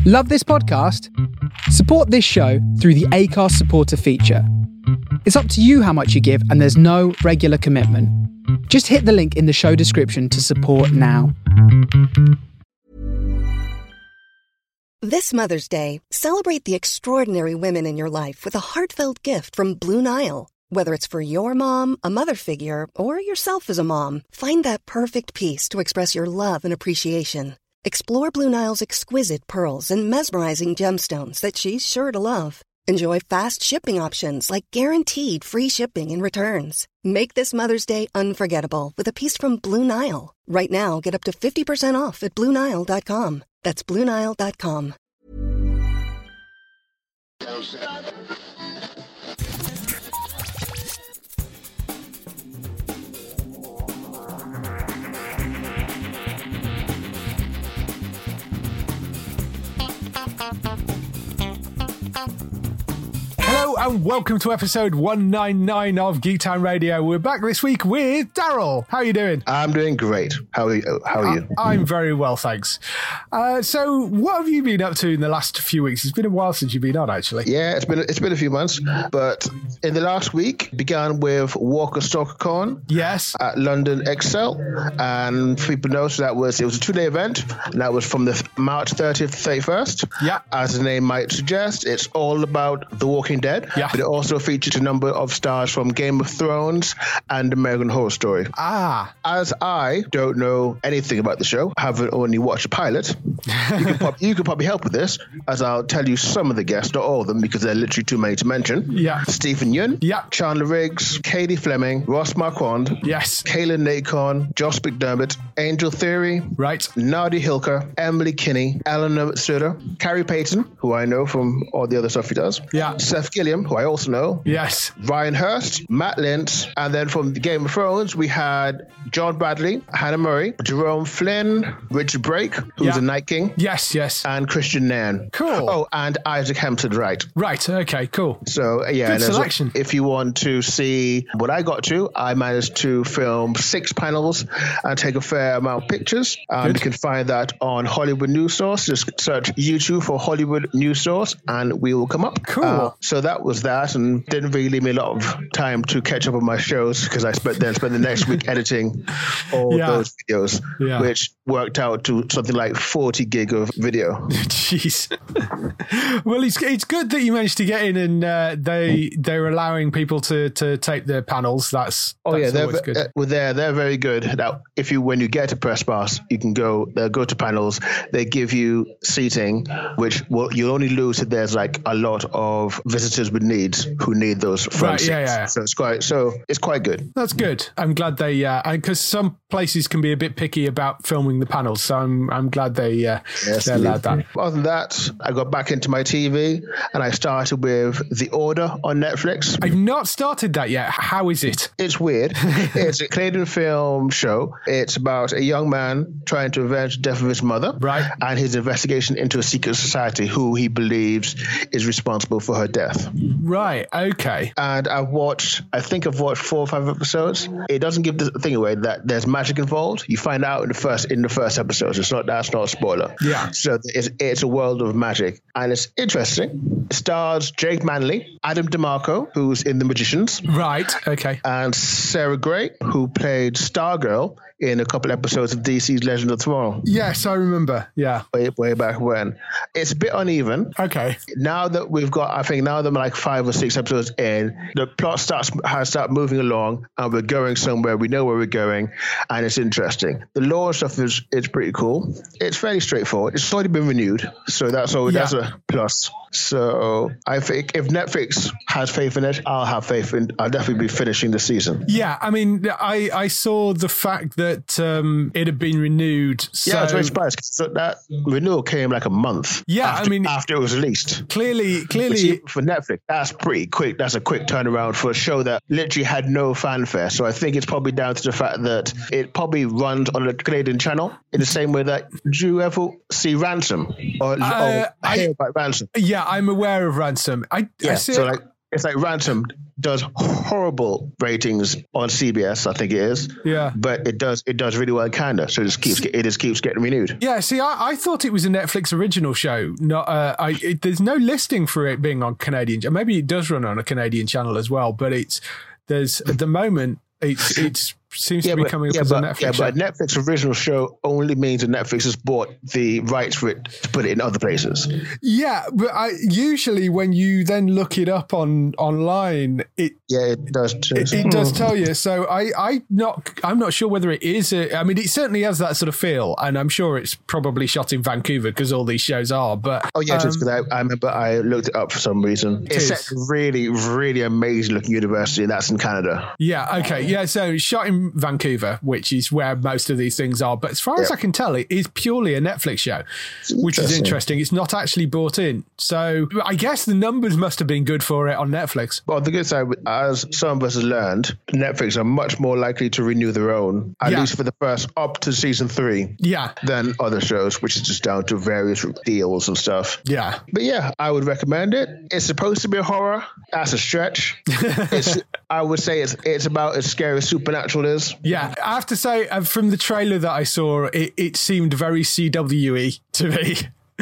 Love this podcast? Support this show through the Acast supporter feature. It's up to you how much you give, and there's no regular commitment. Just hit the link in the show description to support now. This Mother's Day, celebrate the extraordinary women in your life with a heartfelt gift from Blue Nile. Whether it's for your mom, a mother figure, or yourself as a mom, find that perfect piece to express your love and appreciation. Explore Blue Nile's exquisite pearls and mesmerizing gemstones that she's sure to love. Enjoy fast shipping options like guaranteed free shipping and returns. Make this Mother's Day unforgettable with a piece from Blue Nile. Right now, get up to 50% off at BlueNile.com. That's BlueNile.com. Hello and welcome to episode 199 of Geektown Radio. We're back this week with Daryl. How are you doing? I'm doing great. How are you? I'm very well, thanks. So what have you been up to in the last few weeks? It's been a while since you've been on, actually. Yeah, it's been a few months, but in the last week began with Walker Stalker Con. Yes. At London Excel, and for people know, so it was a 2-day event, and that was from the March 30th to 31st. Yeah. As the name might suggest, it's all about The Walking Dead. Yeah. But it also features a number of stars from Game of Thrones and American Horror Story. Ah. As I don't know anything about the show, haven't only watched a pilot, you could probably help with this, as I'll tell you some of the guests, not all of them, because they're literally too many to mention. Yeah. Stephen Yeun. Yeah. Chandler Riggs. Katie Fleming. Ross Marquand. Yes. Kaylin Nacon. Josh McDermott. Angel Theory. Right. Nadia Hilker. Emily Kinney. Eleanor Suter. Carrie Payton, who I know from all the other stuff he does. Yeah. Seth Gilliam, who I also know. Yes. Ryan Hurst, Matt Lintz, and then from the Game of Thrones, we had John Bradley, Hannah Murray, Jerome Flynn, Richard Brake, who's the Night King. Yes, yes. And Christian Nairn. Cool. Oh, and Isaac Hampton Wright. Right, okay, cool. So, yeah. Good selection. If you want to see what I got to, I managed to film 6 panels and take a fair amount of pictures. You can find that on Hollywood News Source. Just search YouTube for Hollywood News Source and we will come up. Cool. So that was that, and didn't really leave me a lot of time to catch up on my shows because I spent the next week editing all those videos, which worked out to something like 40 gig of video. Jeez. Well, it's good that you managed to get in and they're allowing people to tape their panels. That's always good. They're very good. Now, when you get to press pass, you can go to panels. They give you seating, which you'll only lose if there's like a lot of visitors with needs who need those front seats. Yeah. So it's quite good. That's good. I'm glad they because some places can be a bit picky about filming the panels, so I'm glad they allowed that. Other than that, I got back into my TV and I started with The Order on Netflix. I've not started that yet. How is it? It's weird. It's a Canadian film show. It's about a young man trying to avenge the death of his mother, right, and his investigation into a secret society who he believes is responsible for her death. Right. Okay. And I've watched 4 or 5 episodes. It doesn't give the thing away that there's magic involved. You find out in the first episodes. That's not a spoiler. Yeah. So it's a world of magic, and it's interesting. It stars Jake Manley, Adam DeMarco, who's in The Magicians. Right. Okay. And Sarah Gray, who played Stargirl in a couple episodes of DC's Legend of Tomorrow. Yes, I remember. Yeah. Way back when. It's a bit uneven. Okay. Now that I'm like 5 or 6 episodes in, the plot has started moving along and we're going somewhere. We know where we're going and it's interesting. The lore stuff is pretty cool. It's fairly straightforward. It's already been renewed. So that's a plus. So I think if Netflix has faith in it, I'll have faith in I'll definitely be finishing the season. Yeah, I mean, I saw the fact that it had been renewed. So yeah, I was very surprised because that renewal came like a month after it was released. Clearly for Netflix, that's pretty quick. That's a quick turnaround for a show that literally had no fanfare. So I think it's probably down to the fact that it probably runs on a Canadian channel in the same way that, did you ever see Ransom or hear about Ransom? Yeah, I'm aware of Ransom. I see. So like it's like Ransom does horrible ratings on CBS, I think it is. Yeah. But it does really well in Canada, so it just keeps getting renewed. Yeah, see, I thought it was a Netflix original show. Not, there's no listing for it being on Canadian. Maybe it does run on a Canadian channel as well, but there's at the moment it seems to be coming up as a Netflix show. But a Netflix original show only means that Netflix has bought the rights for it to put it in other places. Yeah, but usually when you then look it up online, it does too. It does tell you. So I'm not sure whether it is. I mean, it certainly has that sort of feel, and I'm sure it's probably shot in Vancouver because all these shows are. But just because I remember I looked it up for some reason. It's set a really, really amazing looking university, and that's in Canada. Yeah. Okay. Yeah. So it's shot in Vancouver, which is where most of these things are. But as far as I can tell, it is purely a Netflix show, which is interesting. It's not actually bought in. So I guess the numbers must have been good for it on Netflix. Well, the good side, as some of us have learned, Netflix are much more likely to renew their own, at least for the first up to season 3, than other shows, which is just down to various deals and stuff. Yeah. But yeah, I would recommend it. It's supposed to be a horror. That's a stretch. I would say it's about as scary as Supernatural is. Yeah, I have to say, from the trailer that I saw, it seemed very CW-y to me.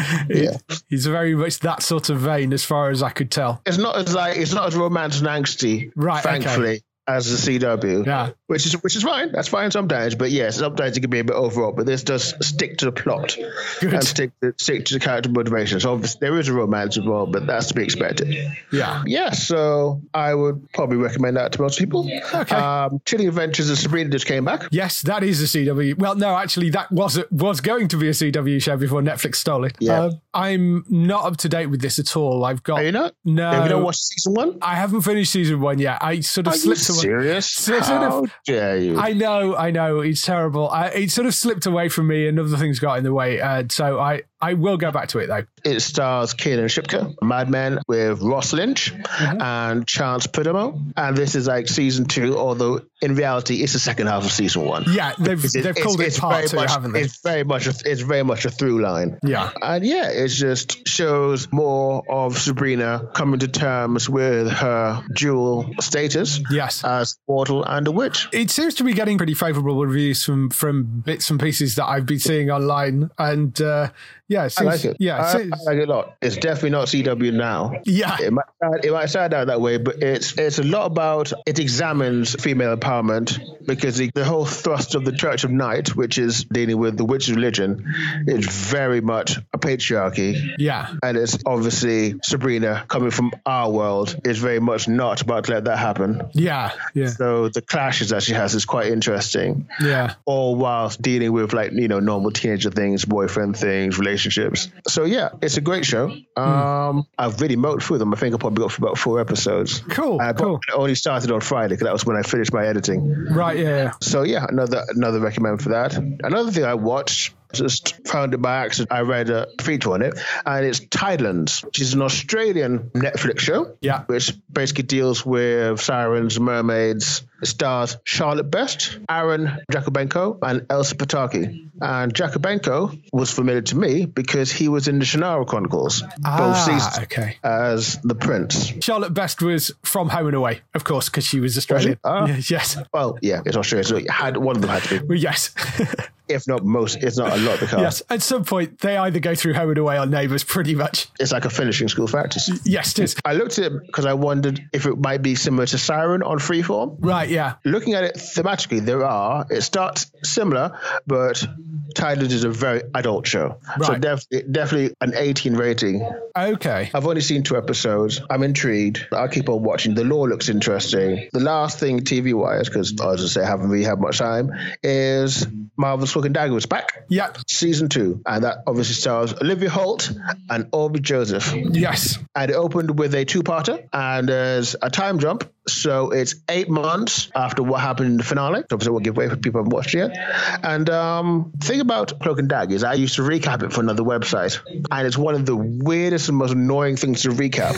It's very much that sort of vein, as far as I could tell. It's not as romance and angsty, thankfully. As the CW, which is fine. That's fine sometimes, but yes, sometimes it can be a bit overall. But this does stick to the plot and stick to the character motivation. So obviously there is a romance involved, but that's to be expected. Yeah. So I would probably recommend that to most people. Okay. Chilling Adventures of Sabrina just came back. Yes, that is a CW. Well, no, actually, that was going to be a CW show before Netflix stole it. Yeah. I'm not up to date with this at all. Are you not? No. Have you not watched season 1? I haven't finished season 1 yet. I sort of slipped away. Serious? How dare you? I know. It's terrible. It sort of slipped away from me and other things got in the way. So I will go back to it, though. It stars Kiernan Shipka, Mad Men with Ross Lynch and Chance Perdomo. And this is like season 2, although in reality, it's the second half of season 1. Yeah, they've called it part 2, haven't they? It's very much a through line. Yeah. And yeah, it just shows more of Sabrina coming to terms with her dual status as mortal and a witch. It seems to be getting pretty favourable reviews from bits and pieces that I've been seeing online. And I like it. Yeah, I like it a lot. It's definitely not CW now. Yeah, it might sound out that way, but it's a lot about. It examines female empowerment because the whole thrust of the Church of Night, which is dealing with the witch religion, is very much a patriarchy. Yeah, and it's obviously Sabrina coming from our world is very much not about to let that happen. Yeah. So the clashes that she has is quite interesting. Yeah, all whilst dealing with normal teenager things, boyfriend things, relationships. So yeah, it's a great show. I've really mowed through them. I think I probably got for about 4 episodes. Cool. I only started on Friday because that was when I finished my editing. Right. Yeah. So yeah, another recommend for that. Another thing I watched, just found it by accident. I read a feature on it, and it's Tidelands, which is an Australian Netflix show. Yeah. Which basically deals with sirens, mermaids. It stars Charlotte Best, Aaron Jakubenko, and Elsa Pataki. And Jakubenko was familiar to me because he was in the Shannara Chronicles, both seasons, as the prince. Charlotte Best was from Home and Away, of course, because she was Australian. Yes. Well, yeah, it's Australia, so one of them had to be. Well, yes. If not most, it's not a lot of the cast. Yes, at some point, they either go through Home and Away or Neighbours, pretty much. It's like a finishing school practice. Yes, it is. I looked at it because I wondered if it might be similar to Siren on Freeform. Right, yeah. Looking at it thematically, it starts similar, but Tidelands is a very adult show. Right. So definitely an 18 rating. Okay. I've only seen 2 episodes. I'm intrigued. I'll keep on watching. The lore looks interesting. The last thing TV-wise, because as I say, I haven't really had much time, is Marvel's Cloak and Dagger was back. Yeah. Season 2. And that obviously stars Olivia Holt and Aubrey Joseph. Yes. And it opened with a 2-parter, and there's a time jump. So it's 8 months after what happened in the finale. Obviously, I won't give away for people who haven't watched it yet. And the thing about Cloak and Dagger is I used to recap it for another website. And it's one of the weirdest and most annoying things to recap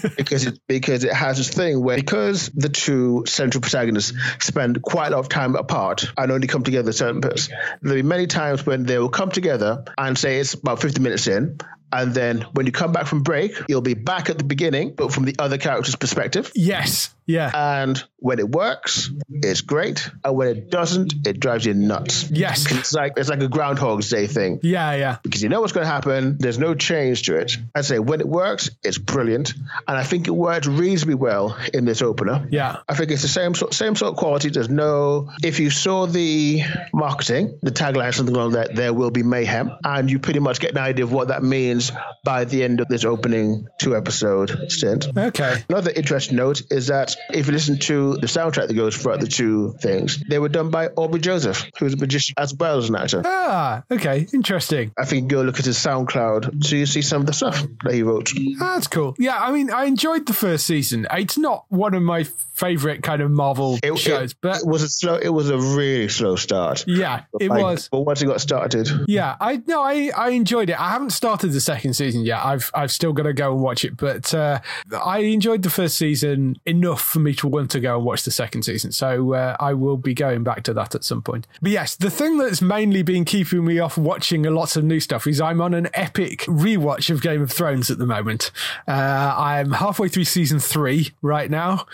because it has this thing where, because the 2 central protagonists spend quite a lot of time apart and only come together at certain points, there'll be many times when they will come together and say it's about 50 minutes in, And then when you come back from break, you'll be back at the beginning, but from the other character's perspective. Yes. Yeah. And when it works, it's great. And when it doesn't, it drives you nuts. Yes. It's like a Groundhog's Day thing. Yeah. Because you know what's going to happen. There's no change to it. I'd say when it works, it's brilliant. And I think it worked reasonably well in this opener. Yeah. I think it's the same sort of quality. There's no, if you saw the marketing, the tagline, something along that, there will be mayhem. And you pretty much get an idea of what that means by the end of this opening 2-episode stint. Okay. Another interesting note is that if you listen to the soundtrack that goes throughout the two things, they were done by Aubrey Joseph, who's a magician as well as an actor. Ah, okay. Interesting. I think you go look at his SoundCloud so you see some of the stuff that he wrote. That's cool. Yeah, I mean, I enjoyed the first season. It's not one of my favorite kind of Marvel shows, but it was a really slow start. Yeah, it was. But once it got started, yeah, I enjoyed it. I haven't started the second season yet. I've still got to go and watch it, but I enjoyed the first season enough for me to want to go and watch the second season. So I will be going back to that at some point. But yes, the thing that's mainly been keeping me off watching lots of new stuff is I'm on an epic rewatch of Game of Thrones at the moment. I'm halfway through season 3 right now.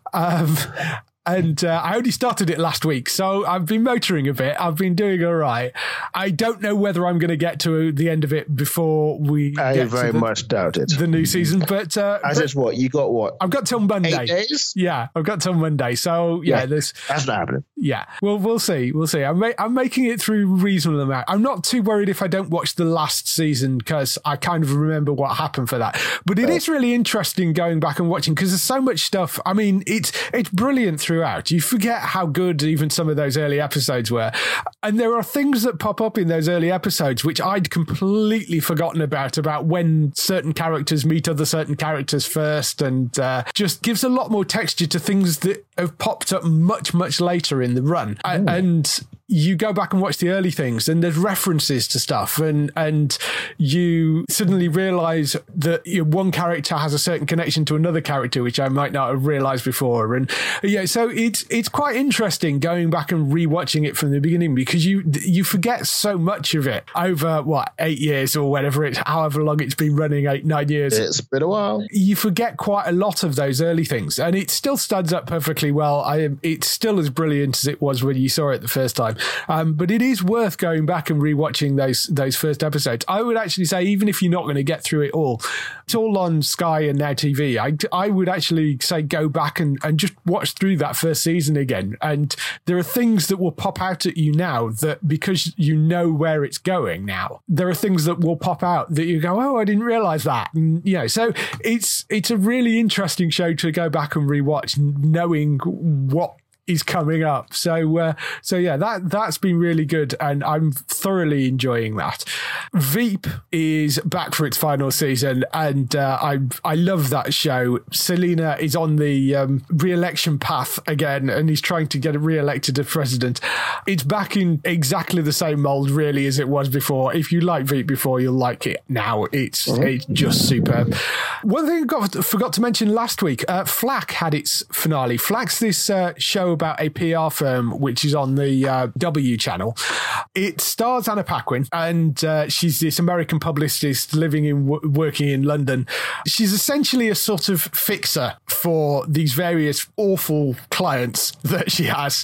And I only started it last week, so I've been motoring a bit. I've been doing all right. I don't know whether I'm going to get to the end of it before we get very much doubt it. The new season. But you got what? I've got till Monday. 8 days? Yeah, I've got till Monday. So yeah, that's not happening. Yeah, well, we'll see. I'm making it through reasonable amount. I'm not too worried if I don't watch the last season because I kind of remember what happened for that. But it is really interesting going back and watching because there's so much stuff. I mean, it's brilliant throughout. You forget how good even some of those early episodes were. And there are things that pop up in those early episodes which I'd completely forgotten about when certain characters meet other certain characters first, and just gives a lot more texture to things that have popped up much, much later in the run. And you go back and watch the early things and there's references to stuff and you suddenly realize that one character has a certain connection to another character, which I might not have realized before. And yeah, so it's quite interesting going back and rewatching it from the beginning because you forget so much of it over 8 years or whatever however long it's been running, 8-9 years. It's been a while. You forget quite a lot of those early things and it still stands up perfectly well. It's still as brilliant as it was when you saw it the first time. But it is worth going back and rewatching those first episodes. I would actually say, even if you're not going to get through it all, it's all on Sky and Now TV. I would actually say go back and just watch through that first season again. And there are things that will pop out at you now that because you know where it's going now, there are things that will pop out that you go, oh, I didn't realize that. And, so it's a really interesting show to go back and rewatch, knowing what is coming up. So yeah, that's been really good and I'm thoroughly enjoying that. Veep is back for its final season and I love that show. Selena is on the re-election path again and he's trying to get re-elected as president. It's back in exactly the same mold really as it was before. If you like Veep before, you'll like it now. It's just superb. One thing I forgot to mention last week, Flack had its finale. Flack's this show about a PR firm which is on the W channel. It stars Anna Paquin and she's this American publicist working in London. She's essentially a sort of fixer for these various awful clients that she has.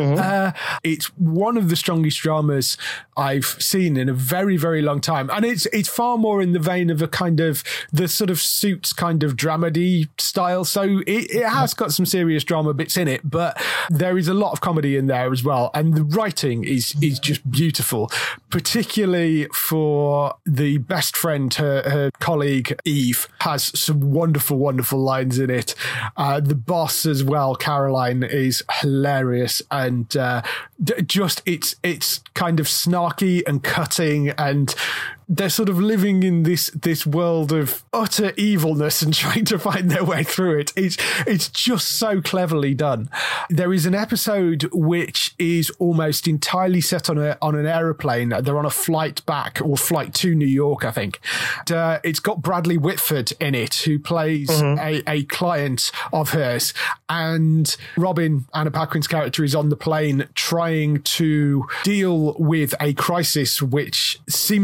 It's one of the strongest dramas I've seen in a very, very long time. And it's far more in the vein of a kind of the sort of Suits kind of dramedy style. So it has got some serious drama bits in it, but there is a lot of comedy in there as well. And the writing is just beautiful, particularly for the best friend, her colleague Eve has some wonderful, wonderful lines in it. The boss as well, Caroline, is hilarious and just it's kind of snarky and cutting, and they're sort of living in this world of utter evilness and trying to find their way through it. It's just so cleverly done. There is an episode which is almost entirely set on an aeroplane. They're on a flight back or flight to New York, I think. It's got Bradley Whitford in it, who plays a client of hers. And Robin, Anna Paquin's character, is on the plane trying to deal with a crisis which seems to be developing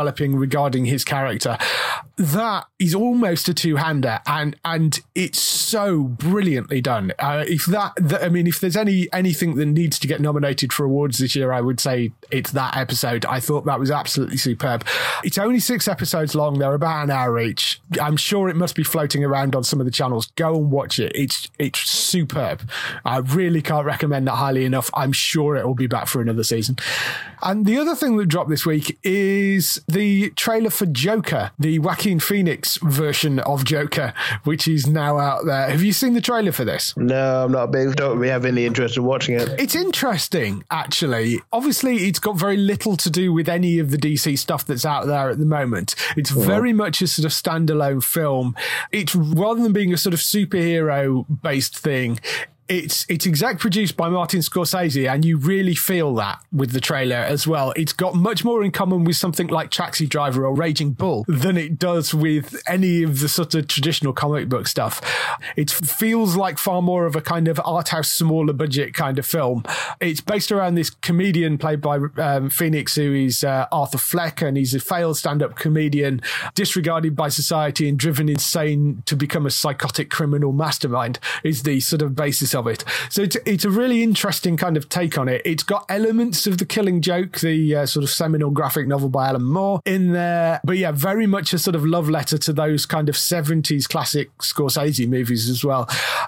developing regarding his character. That is almost a two-hander, and it's so brilliantly done. If there's anything that needs to get nominated for awards this year, I would say it's that episode. I thought that was absolutely superb. It's only 6 episodes long. They're about an hour each. I'm sure it must be floating around on some of the channels. Go and watch it. It's superb. I really can't recommend that highly enough. I'm sure it will be back for another season. And the other thing that dropped this week is the trailer for Joker, the Joaquin Phoenix version of Joker, which is now out there. Have you seen the trailer for this? No, I'm not big. Don't really have any interest in watching it. It's interesting, actually. Obviously, it's got very little to do with any of the DC stuff that's out there at the moment. It's very much a sort of standalone film. It's rather than being a sort of superhero-based thing, it's exec produced by Martin Scorsese, and you really feel that with the trailer as well. It's got much more in common with something like Taxi Driver or Raging Bull than it does with any of the sort of traditional comic book stuff. It feels like far more of a kind of art house, smaller budget kind of film. It's based around this comedian played by Phoenix, who is Arthur Fleck, and he's a failed stand-up comedian, disregarded by society and driven insane to become a psychotic criminal mastermind is the sort of basis of it. So it's a really interesting kind of take on it. It's got elements of The Killing Joke, the sort of seminal graphic novel by Alan Moore in there, but yeah, very much a sort of love letter to those kind of 70s classic Scorsese movies as well.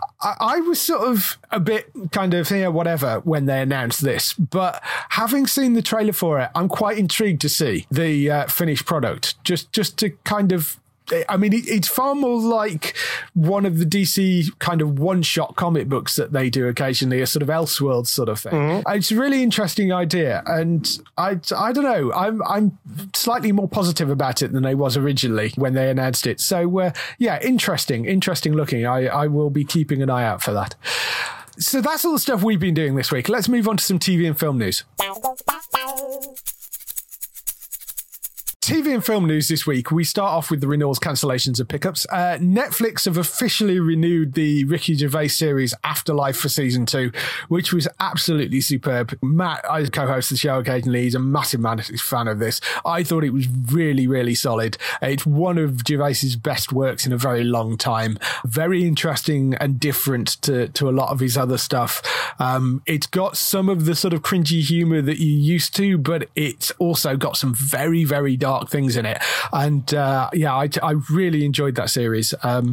I was sort of a bit kind of whatever when they announced this, but having seen the trailer for it, I'm quite intrigued to see the finished product, just to kind of, I mean, it's far more like one of the DC kind of one-shot comic books that they do occasionally, a sort of Elseworlds sort of thing. Mm-hmm. It's a really interesting idea, and I don't know, I'm slightly more positive about it than I was originally when they announced it. So yeah, interesting looking. I will be keeping an eye out for that. So that's all the stuff we've been doing this week. Let's move on to some TV and film news. TV and film news this week, we start off with the renewals, cancellations and pickups. Netflix have officially renewed the Ricky Gervais series Afterlife for season 2, which was absolutely superb. Matt, I co-host the show occasionally, he's a massive fan of this. I thought it was really, really solid. It's one of Gervais's best works in a very long time. Very interesting and different to a lot of his other stuff. It's got some of the sort of cringy humour that you're used to, but it's also got some very, very dark things in it, and I really enjoyed that series.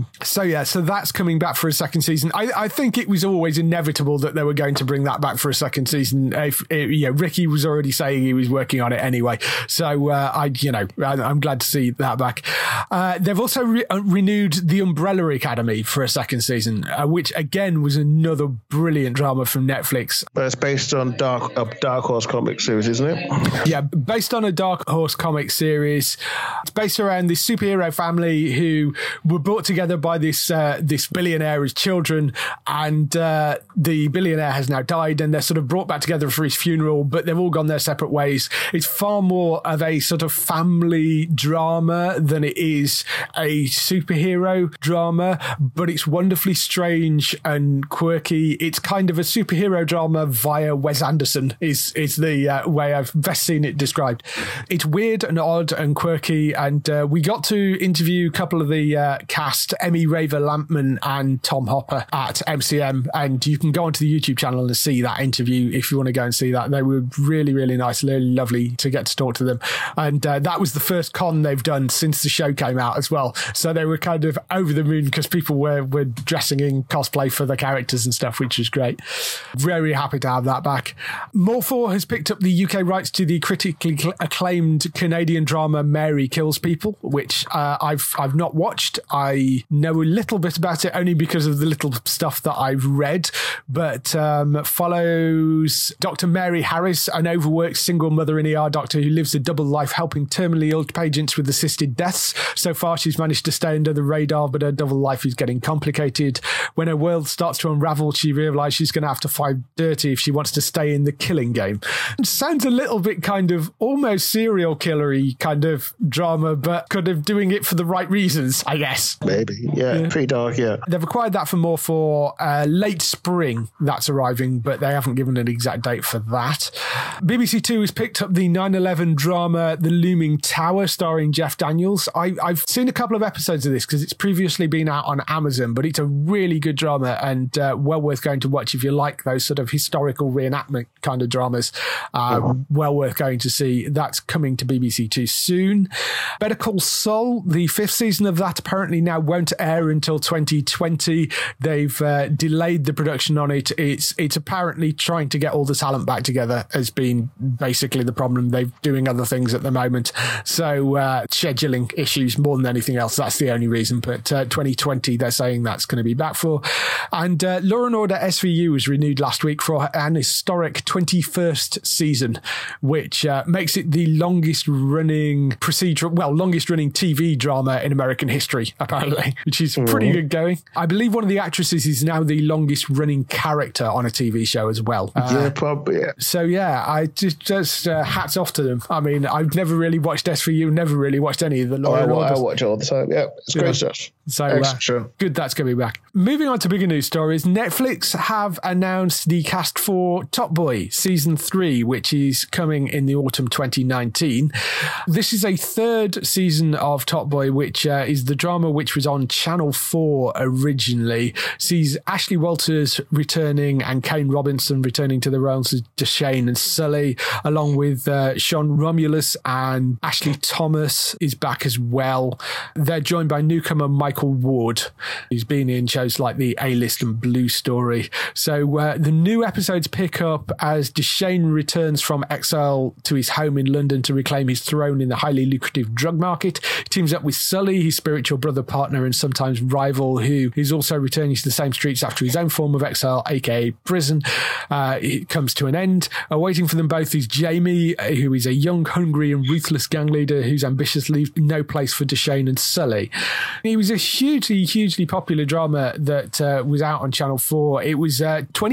So that's coming back for a second season. I think it was always inevitable that they were going to bring that back for a second season. Ricky was already saying he was working on it anyway, so I'm glad to see that back. They've also renewed The Umbrella Academy for a second season, which again was another brilliant drama from Netflix. But it's based on Dark Horse comic series, isn't it? Yeah, based on a Dark Horse comic series. It's based around this superhero family who were brought together by this billionaire as children, and the billionaire has now died, and they're sort of brought back together for his funeral, but they've all gone their separate ways. It's far more of a sort of family drama than it is a superhero drama, but it's wonderfully strange and quirky. It's kind of a superhero drama via Wes Anderson is the way I've best seen it described. It's weird and odd and quirky, and we got to interview a couple of the cast, Emmy Raver Lampman and Tom Hopper at MCM, and you can go onto the YouTube channel and see that interview if you want to go and see that. They were really, really nice, really lovely to get to talk to them, and that was the first con they've done since the show came out as well, so they were kind of over the moon because people were dressing in cosplay for the characters and stuff, which was great. Very happy to have that back. More4 has picked up the UK rights to the critically acclaimed Canadian drama Mary Kills People, which I've not watched. I know a little bit about it only because of the little stuff that I've read, but follows Dr. Mary Harris, an overworked single mother in ER doctor who lives a double life helping terminally ill patients with assisted deaths. So far, she's managed to stay under the radar, but her double life is getting complicated. When her world starts to unravel, she realises she's going to have to fight dirty if she wants to stay in the killing game. It sounds a little bit kind of almost serial killer-y kind kind of drama, but kind of doing it for the right reasons, I guess. Maybe, yeah. Pretty dark, yeah. They've acquired that for late spring. That's arriving, but they haven't given an exact date for that. BBC Two has picked up the 9/11 drama The Looming Tower, starring Jeff Daniels. I've seen a couple of episodes of this because it's previously been out on Amazon, but it's a really good drama and well worth going to watch if you like those sort of historical reenactment kind of dramas. Well worth going to see. That's coming to BBC Two soon. Better Call Saul, the 5th season of that apparently now won't air until 2020. They've delayed the production on it. It's apparently trying to get all the talent back together has been basically the problem. They're doing other things at the moment. So scheduling issues more than anything else. That's the only reason. But 2020, they're saying that's going to be back for. And Law & Order SVU was renewed last week for an historic 21st season, which makes it the longest running TV drama in American history, apparently, which is pretty good going. I believe one of the actresses is now the longest running character on a TV show as well. Yeah, probably. Yeah. So yeah, I just hats off to them. I mean, I've never really watched SVU, never really watched any of the Law & Order. I watch it all the time. Yeah, it's great stuff. So good, that's going to be back. Moving on to bigger news stories, Netflix have announced the cast for Top Boy Season 3, which is coming in the autumn 2019. This is a 3rd season of Top Boy, which is the drama which was on Channel 4 originally. Sees Ashley Walters returning and Kane Robinson returning to the roles of Deshane and Sully, along with Sean Romulus, and Ashley Thomas is back as well. They're joined by newcomer Michael Ward, who's been in shows like The A-List and Blue Story. So the new episodes pick up as Deshane returns from exile to his home in London to reclaim his throne in the highly lucrative drug market. He teams up with Sully, his spiritual brother, partner, and sometimes rival, who is also returning to the same streets after his own form of exile, aka prison. It comes to an end. Waiting for them both is Jamie, who is a young, hungry, and ruthless gang leader whose ambitions leave no place for Deshane and Sully. It was a hugely popular drama that was out on Channel 4. It was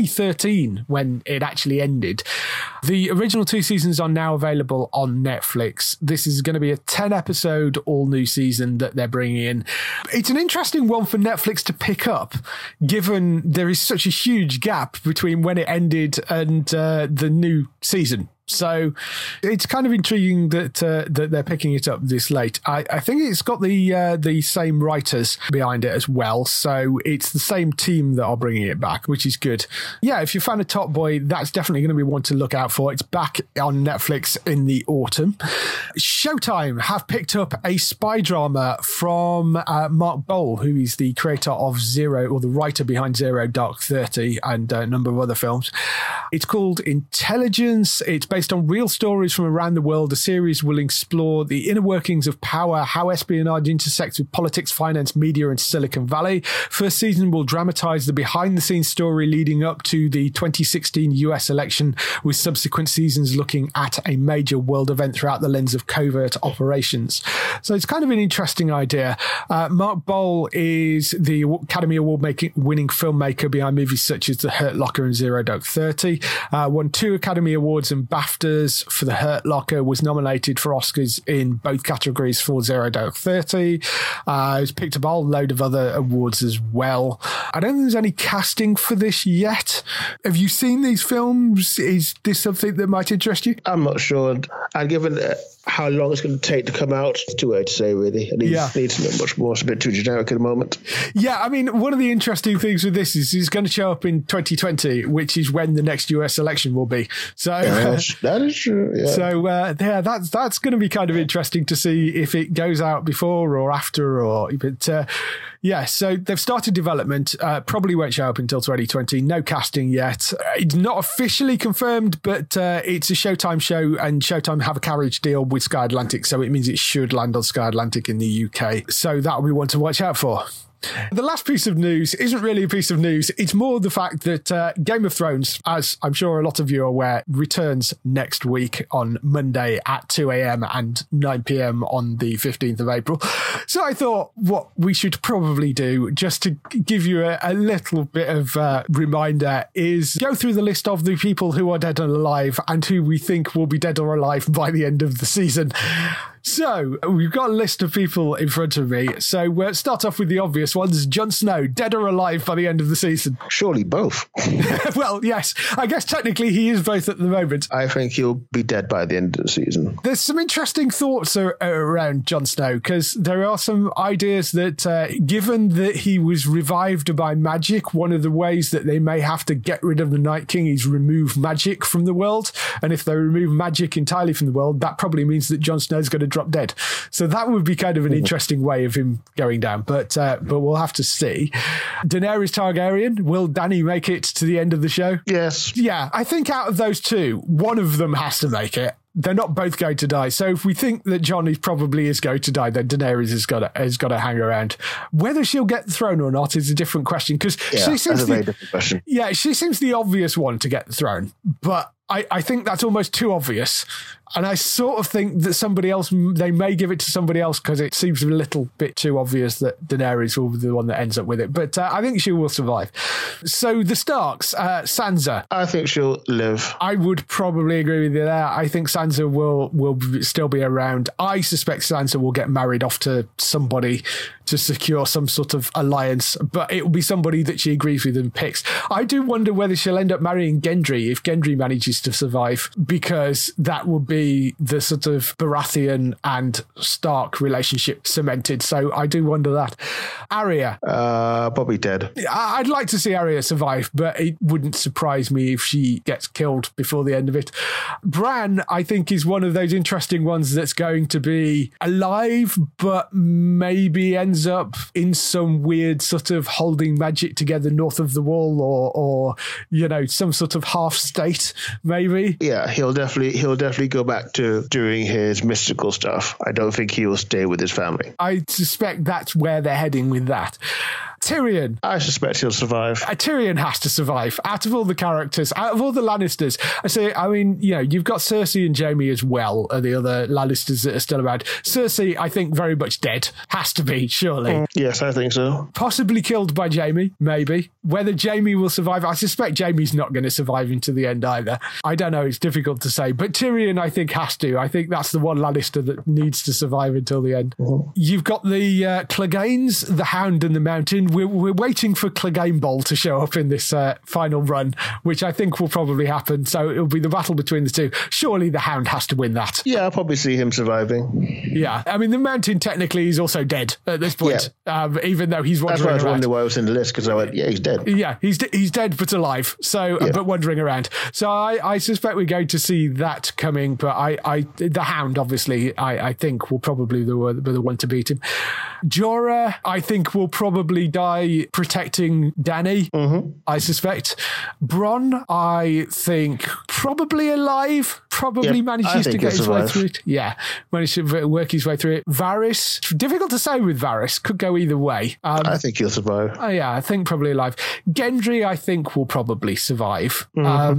2013 when it actually ended. The original 2 seasons are now available on Netflix. This is going to be a 10-episode all-new season that they're bringing in. It's an interesting one for Netflix to pick up, given there is such a huge gap between when it ended and the new season. So it's kind of intriguing that they're picking it up this late. I think it's got the same writers behind it as well, so it's the same team that are bringing it back, which is good. Yeah, if you're a fan of Top Boy, that's definitely going to be one to look out for. It's back on Netflix in the autumn. Showtime have picked up a spy drama from Mark Bowl, who is the creator of Zero, or the writer behind Zero Dark 30 and a number of other films. It's called Intelligence. It's based on real stories from around the world. The series will explore the inner workings of power, how espionage intersects with politics, finance, media, and Silicon Valley. First season will dramatize the behind-the-scenes story leading up to the 2016 US election, with subsequent seasons looking at a major world event throughout the lens of covert operations. So it's kind of an interesting idea. Mark Bowl is the Academy Award-winning filmmaker behind movies such as The Hurt Locker and Zero Dark 30. Won 2 Academy Awards and BAFTAs for The Hurt Locker, was nominated for Oscars in both categories for Zero Dark 30. He's picked up a whole load of other awards as well. I don't think there's any casting for this yet. Have you seen these films? Is this something that might interest you? I'm not sure. And given how long it's going to take to come out, it's too early to say, really. It needs to know much more. It's a bit too generic at the moment. Yeah, I mean, one of the interesting things with this is it's going to show up in 2020, which is when the next US election will be. So that is true. Yeah. So that's going to be kind of interesting to see if it goes out before or after, so they've started development. Probably won't show up until 2020. No casting yet. It's not officially confirmed, but it's a Showtime show, and Showtime have a carriage deal with Sky Atlantic, so it means it should land on Sky Atlantic in the UK. So that'll be one to watch out for. The last piece of news isn't really a piece of news. It's more the fact that Game of Thrones, as I'm sure a lot of you are aware, returns next week on Monday at 2 a.m. and 9 p.m. on the 15th of April. So I thought what we should probably do, just to give you a little bit of reminder, is go through the list of the people who are dead and alive and who we think will be dead or alive by the end of the season. So we've got a list of people in front of me. So we'll start off with the obvious ones. Jon Snow, dead or alive by the end of the season? Surely both. Well, yes. I guess technically he is both at the moment. I think he'll be dead by the end of the season. There's some interesting thoughts around Jon Snow, because there are some ideas that given that he was revived by magic, one of the ways that they may have to get rid of the Night King is remove magic from the world. And if they remove magic entirely from the world, that probably means that Jon Snow's going to drop dead. So that would be kind of an interesting way of him going down. But we'll have to see. Daenerys Targaryen, will Dany make it to the end of the show? Yes. Yeah, I think out of those two, one of them has to make it. They're not both going to die. So if we think that Jon probably is going to die, then Daenerys has got to hang around. Whether she'll get the throne or not is a different question, because she seems very different question. Yeah, she seems the obvious one to get the throne, but I think that's almost too obvious. And I sort of think that somebody else, they may give it to somebody else because it seems a little bit too obvious that Daenerys will be the one that ends up with it. But I think she will survive. So the Starks, Sansa. I think she'll live. I would probably agree with you there. I think Sansa will still be around. I suspect Sansa will get married off to somebody to secure some sort of alliance, but it will be somebody that she agrees with and picks. I do wonder whether she'll end up marrying Gendry if Gendry manages to survive, because that would be the sort of Baratheon and Stark relationship cemented. So I do wonder that. Arya. Probably dead. I'd like to see Arya survive, but it wouldn't surprise me if she gets killed before the end of it. Bran, I think, is one of those interesting ones that's going to be alive, but maybe ends up in some weird sort of holding magic together north of the wall, or some sort of half state, maybe. Yeah, he'll definitely go back to doing his mystical stuff. I don't think he will stay with his family. I suspect that's where they're heading with that. Tyrion. I suspect he'll survive. Tyrion has to survive. Out of all the characters, out of all the Lannisters, you've got Cersei and Jaime as well, are the other Lannisters that are still around. Cersei, I think, very much dead. Has to be, surely. Yes, I think so. Possibly killed by Jaime, maybe. Whether Jaime will survive, I suspect Jaime's not going to survive into the end either. I don't know, it's difficult to say. But Tyrion, I think, has to. I think that's the one Lannister that needs to survive until the end. You've got the Cleganes, the Hound and the Mountain. We're waiting for Clegane Bowl to show up in this final run, which I think will probably happen. So it'll be the battle between the two. Surely the Hound has to win that. Yeah, I'll probably see him surviving. Yeah, I mean, the Mountain technically is also dead at this point, even though he's wandering around. That's why I was wondering why I was in the list, because I went, yeah, he's dead. Yeah, he's dead but alive, so but wandering around. So I suspect we're going to see that coming, but the Hound, obviously, I think will probably be the one to beat him. Jorah, I think, will probably die protecting Dany, I suspect. Bronn, I think, probably alive, manages to get his way through it. Yeah, managed to work his way through it. Varys, difficult to say with Varys, could go either way. I think he'll survive. Oh yeah, I think probably alive. Gendry, I think, will probably survive.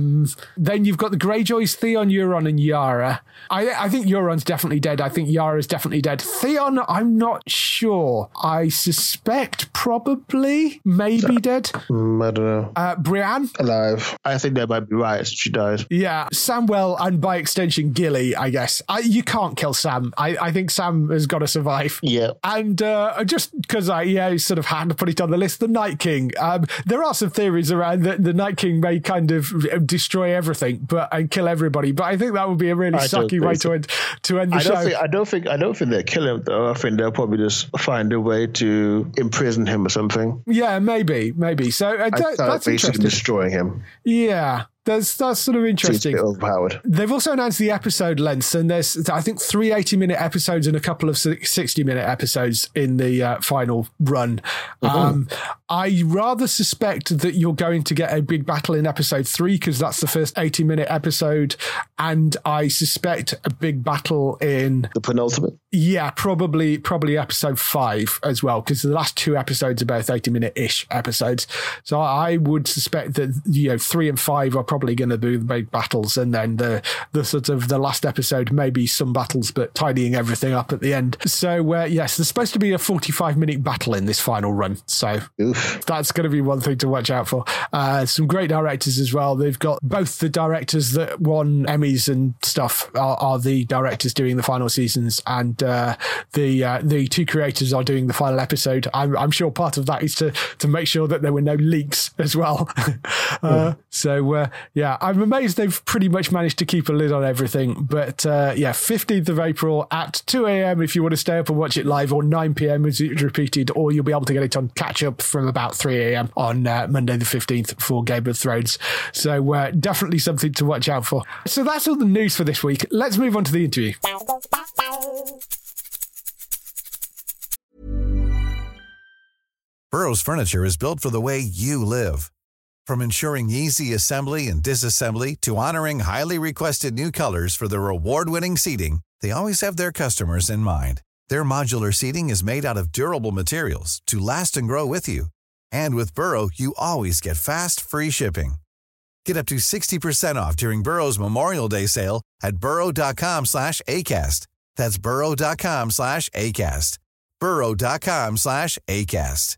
Then you've got the Greyjoys, Theon, Euron, and Yara. I think Euron's definitely dead. I think Yara's definitely dead. Theon, I'm not sure. I suspect probably, maybe dead. I don't know. Brienne? Alive. I think that might be right. She dies. Yeah, Samwell, and by extension Gilly, I guess. You can't kill Sam. I think Sam has got to survive. Yeah. And just because I sort of had to put it on the list, the Night King. There are some theories around that the Night King may kind of destroy everything and kill everybody, but I think that would be a really sucky way to end the show. I don't think they'll kill him, though. I think they'll probably just find a way to imprison him or something. Yeah, maybe. So that's interesting. Destroying him. Yeah. That's sort of interesting. Seems a bit overpowered. They've also announced the episode lengths, and there's, I think, 3 80-minute episodes and a couple of 60-minute episodes in the final run. I rather suspect that you're going to get a big battle in episode 3, because that's the first 80-minute episode, and I suspect a big battle in the penultimate. Yeah, probably episode 5 as well, because the last 2 episodes are both 80-minute-ish episodes. So I would suspect that 3 and 5 are probably probably going to be the big battles, and then the sort of the last episode, maybe some battles, but tidying everything up at the end. So yes, there's supposed to be a 45-minute battle in this final run. So that's going to be one thing to watch out for. Some great directors as well. They've got both the directors that won Emmys and stuff are the directors doing the final seasons, and the two creators are doing the final episode. I'm sure part of that is to make sure that there were no leaks as well. Yeah, I'm amazed they've pretty much managed to keep a lid on everything. But 15th of April at 2 a.m. if you want to stay up and watch it live, or 9 p.m. as it's repeated, or you'll be able to get it on catch up from about 3 a.m. on Monday the 15th for Game of Thrones. So definitely something to watch out for. So that's all the news for this week. Let's move on to the interview. Burrow's furniture is built for the way you live. From ensuring easy assembly and disassembly to honoring highly requested new colors for their award-winning seating, they always have their customers in mind. Their modular seating is made out of durable materials to last and grow with you. And with Burrow, you always get fast, free shipping. Get up to 60% off during Burrow's Memorial Day sale at burrow.com/ACAST. That's burrow.com/ACAST. burrow.com/ACAST.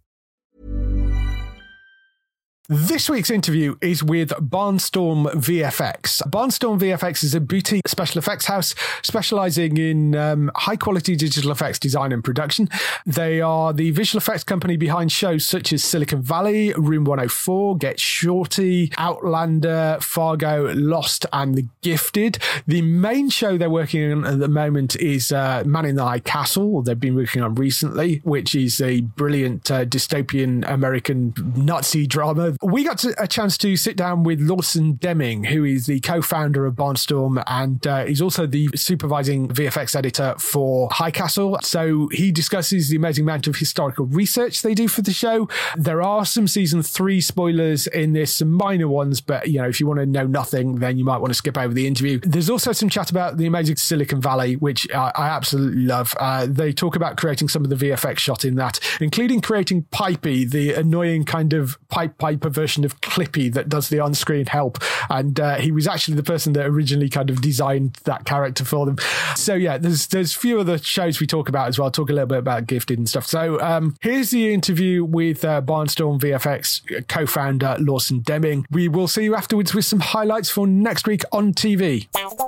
This week's interview is with Barnstorm VFX. Barnstorm VFX is a boutique special effects house specializing in high-quality digital effects design and production. They are the visual effects company behind shows such as Silicon Valley, Room 104, Get Shorty, Outlander, Fargo, Lost, and The Gifted. The main show they're working on at the moment is Man in the High Castle, they've been working on recently, which is a brilliant dystopian American Nazi drama. We got a chance to sit down with Lawson Deming, who is the co-founder of Barnstorm, and he's also the supervising VFX editor for High Castle. So he discusses the amazing amount of historical research they do for the show. There are some season 3 spoilers in this, some minor ones, but if you want to know nothing, then you might want to skip over the interview. There's also some chat about the amazing Silicon Valley, which I absolutely love. They talk about creating some of the VFX shot in that, including creating Pipey, the annoying kind of Piper version of Clippy that does the on-screen help, and he was actually the person that originally kind of designed that character for them. So there's few other shows we talk about as well. Talk a little bit about Gifted and stuff. So here's the interview with Barnstorm VFX co-founder Lawson Deming. We will see you afterwards with some highlights for next week on TV.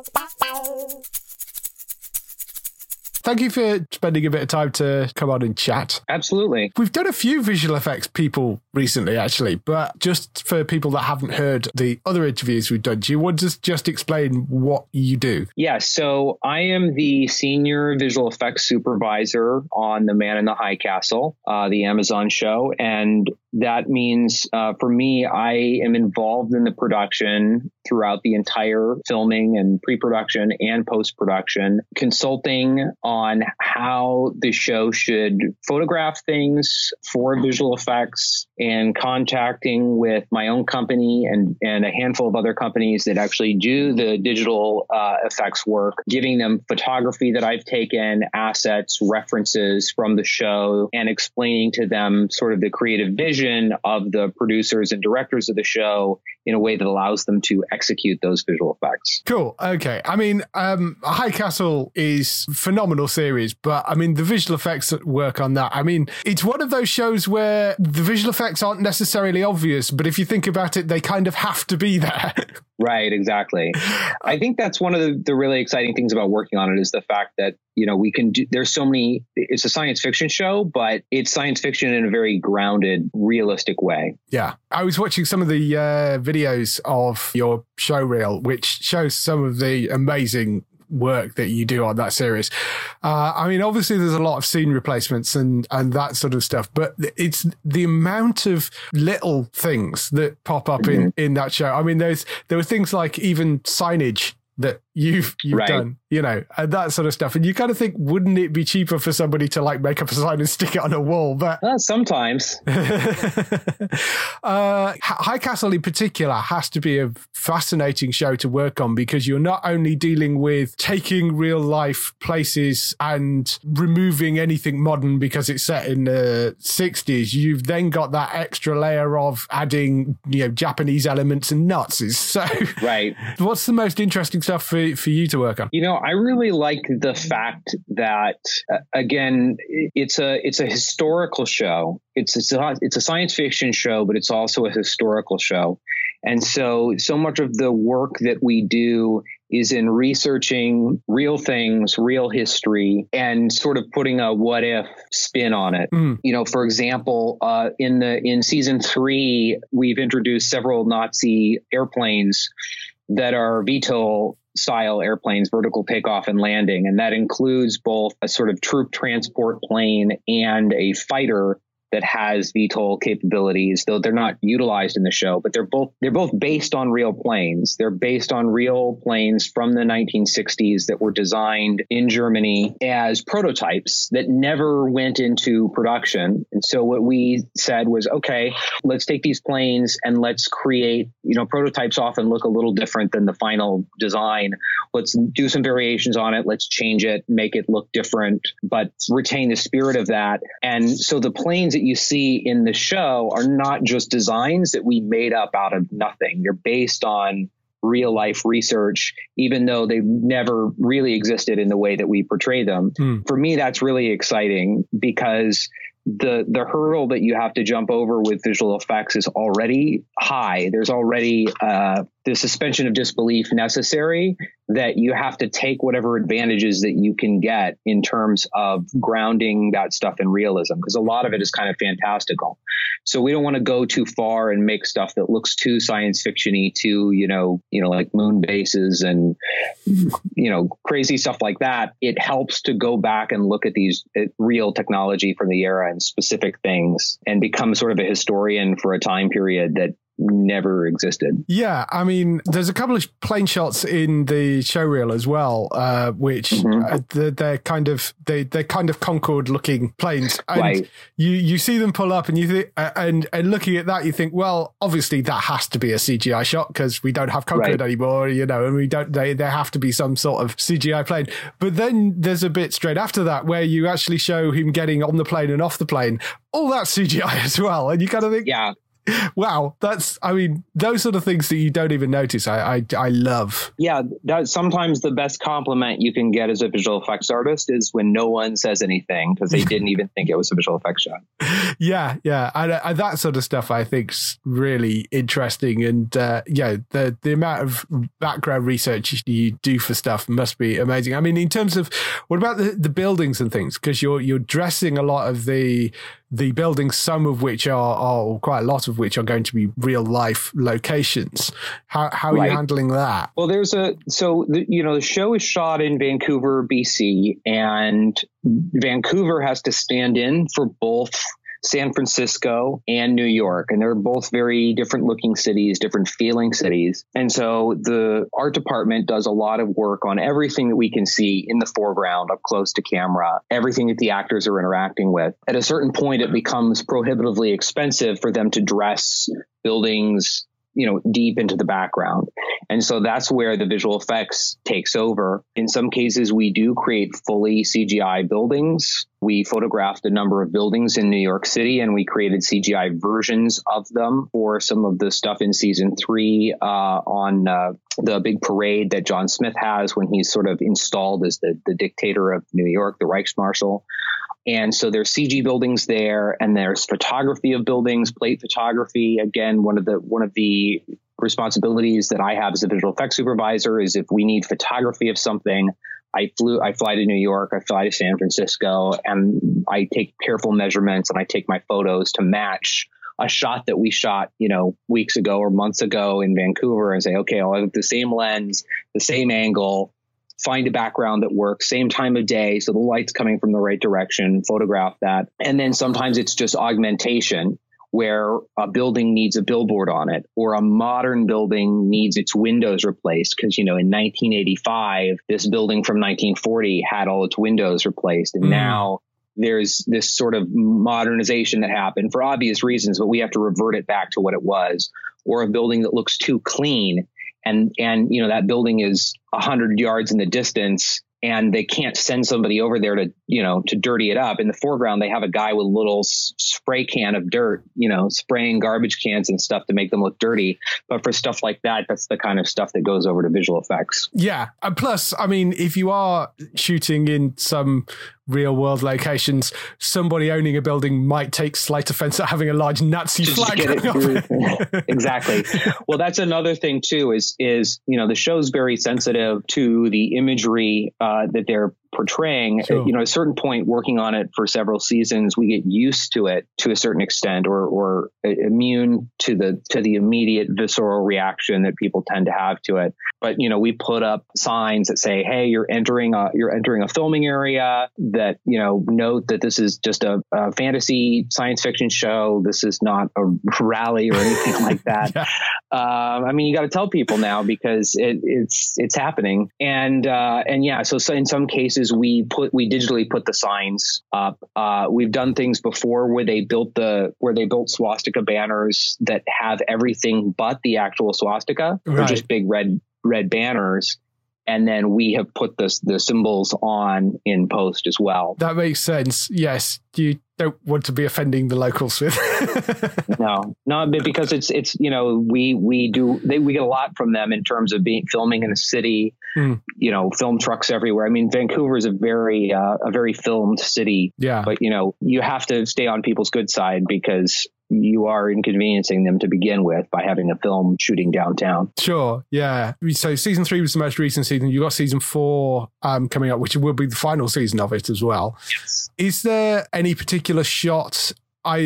Thank you for spending a bit of time to come on and chat. Absolutely. We've done a few visual effects people recently, actually, but just for people that haven't heard the other interviews we've done, do you want to just explain what you do? Yeah, so I am the senior visual effects supervisor on The Man in the High Castle, the Amazon show. And that means for me, I am involved in the production throughout the entire filming and pre-production and post-production, consulting on how the show should photograph things for visual effects, and contacting with my own company and a handful of other companies that actually do the digital effects work, giving them photography that I've taken, assets, references from the show, and explaining to them sort of the creative vision of the producers and directors of the show in a way that allows them to execute those visual effects. Cool. Okay. I mean, High Castle is a phenomenal series, but I mean, the visual effects that work on that, I mean, it's one of those shows where the visual effects aren't necessarily obvious, but if you think about it, they kind of have to be there. Right, exactly. I think that's one of the really exciting things about working on it is the fact that, we can do, there's so many, it's a science fiction show, but it's science fiction in a very grounded, realistic way. Yeah. I was watching some of the videos of your show reel, which shows some of the amazing work that you do on that series. I mean, obviously there's a lot of scene replacements and that sort of stuff, but it's the amount of little things that pop up in that show. I mean, there were things like even signage that you've done, and that sort of stuff. And you kind of think, wouldn't it be cheaper for somebody to like make up a sign and stick it on a wall? But sometimes. High Castle in particular has to be a fascinating show to work on, because you're not only dealing with taking real life places and removing anything modern because it's set in the 60s. You've then got that extra layer of adding, Japanese elements and Nazis. So right. What's the most interesting stuff for you to work on? I really like the fact that, again, it's a historical show. It's a science fiction show, but it's also a historical show. And so much of the work that we do is in researching real things, real history, and sort of putting a what if spin on it. For example, in season 3, we've introduced several Nazi airplanes that are VTOL style airplanes, vertical takeoff and landing. And that includes both a sort of troop transport plane and a fighter that has VTOL capabilities, though they're not utilized in the show, but they're both based on real planes. They're based on real planes from the 1960s that were designed in Germany as prototypes that never went into production. And so what we said was, okay, let's take these planes and let's create, prototypes often look a little different than the final design. Let's do some variations on it. Let's change it, make it look different, but retain the spirit of that. And so the planes that you see in the show are not just designs that we made up out of nothing. They're based on real life research, even though they've never really existed in the way that we portray them. For me, that's really exciting, because the hurdle that you have to jump over with visual effects is already high. There's already the suspension of disbelief necessary, that you have to take whatever advantages that you can get in terms of grounding that stuff in realism, because a lot of it is kind of fantastical. So we don't want to go too far and make stuff that looks too science fiction-y, too, like moon bases and, crazy stuff like that. It helps to go back and look at these real technology from the era and specific things and become sort of a historian for a time period that never existed. Yeah, I mean, there's a couple of plane shots in the showreel as well, which they're kind of Concorde looking planes, and right. you see them pull up, and you think, and looking at that, you think, well, obviously that has to be a CGI shot, because we don't have Concorde anymore, and we don't. They have to be some sort of CGI plane. But then there's a bit straight after that where you actually show him getting on the plane and off the plane. All that's CGI as well, and you kind of think, yeah. Wow, those sort of things that you don't even notice, I love. Yeah, that's sometimes the best compliment you can get as a visual effects artist is when no one says anything, because they didn't even think it was a visual effects shot. Yeah, and that sort of stuff I think's really interesting, and the amount of background research you do for stuff must be amazing. I mean, in terms of, what about the buildings and things? Because you're dressing a lot of the buildings, some of which are quite a lot of which are going to be real life locations. How are you handling that? Well, the show is shot in Vancouver, BC, and Vancouver has to stand in for both San Francisco and New York. And they're both very different looking cities, different feeling cities. And so the art department does a lot of work on everything that we can see in the foreground up close to camera, everything that the actors are interacting with. At a certain point, it becomes prohibitively expensive for them to dress buildings, deep into the background. And so that's where the visual effects takes over. In some cases, we do create fully CGI buildings. We photographed a number of buildings in New York City, and we created CGI versions of them for some of the stuff in season 3 on the big parade that John Smith has when he's sort of installed as the dictator of New York, the Reichsmarshal. And so there's CG buildings there, and there's photography of buildings, plate photography. Again, one of the responsibilities that I have as a visual effects supervisor is if we need photography of something, I fly to New York, I fly to San Francisco, and I take careful measurements and I take my photos to match a shot that we shot, weeks ago or months ago in Vancouver, and say, okay, I'll have the same lens, the same angle, find a background that works, same time of day, so the light's coming from the right direction, photograph that. And then sometimes it's just augmentation, where a building needs a billboard on it, or a modern building needs its windows replaced. Because, in 1985, this building from 1940 had all its windows replaced. And now there's this sort of modernization that happened for obvious reasons, but we have to revert it back to what it was. Or a building that looks too clean, and that building is 100 yards in the distance, and they can't send somebody over there to dirty it up. In the foreground, they have a guy with a little spray can of dirt, spraying garbage cans and stuff to make them look dirty. But for stuff like that, that's the kind of stuff that goes over to visual effects. Yeah. And plus, if you are shooting in some real world locations, somebody owning a building might take slight offense at having a large Nazi flag. Exactly. Well, that's another thing too, is the show's very sensitive to the imagery that they're portraying. Sure. At a certain point, working on it for several seasons, we get used to it to a certain extent, or immune to the immediate visceral reaction that people tend to have to it. But we put up signs that say, "Hey, you're entering a filming area. That note that this is just a fantasy science fiction show. This is not a rally or anything like that." Yeah. You got to tell people now, because it's happening. And so in some cases we digitally put the signs up. We've done things before where they built swastika banners that have everything but the actual swastika. Right. They're just big red banners. And then we have put the symbols on in post as well. That makes sense. Yes. You don't want to be offending the locals with. No, because it's we get a lot from them in terms of filming in a city, film trucks everywhere. Vancouver is a very filmed city. Yeah. But you have to stay on people's good side, because you are inconveniencing them to begin with by having a film shooting downtown. Sure. Yeah. So season 3 was the most recent season. You got season 4 coming up, which will be the final season of it as well. Yes. Is there any particular shot?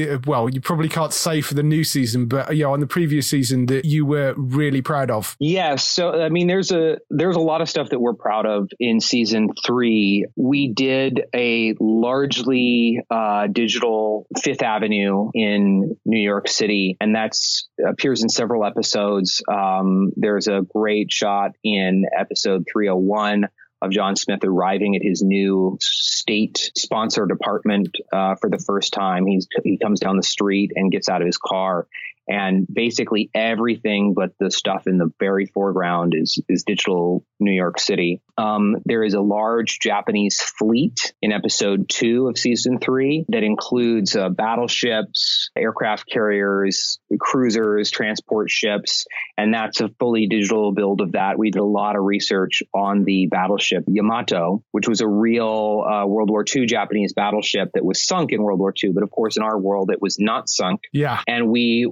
You probably can't say for the new season, but on the previous season that you were really proud of. Yeah. So, there's a lot of stuff that we're proud of in season 3. We did a largely digital Fifth Avenue in New York City, and that's appears in several episodes. There's a great shot in episode 301 of John Smith arriving at his new state-sponsored apartment for the first time. He comes down the street and gets out of his car, and basically everything but the stuff in the very foreground is digital New York City. There is a large Japanese fleet in episode 2 of season 3 that includes battleships, aircraft carriers, cruisers, transport ships, and that's a fully digital build of that. We did a lot of research on the battleship Yamato, which was a real World War II Japanese battleship that was sunk in World War II, but of course in our world it was not sunk. Yeah. And we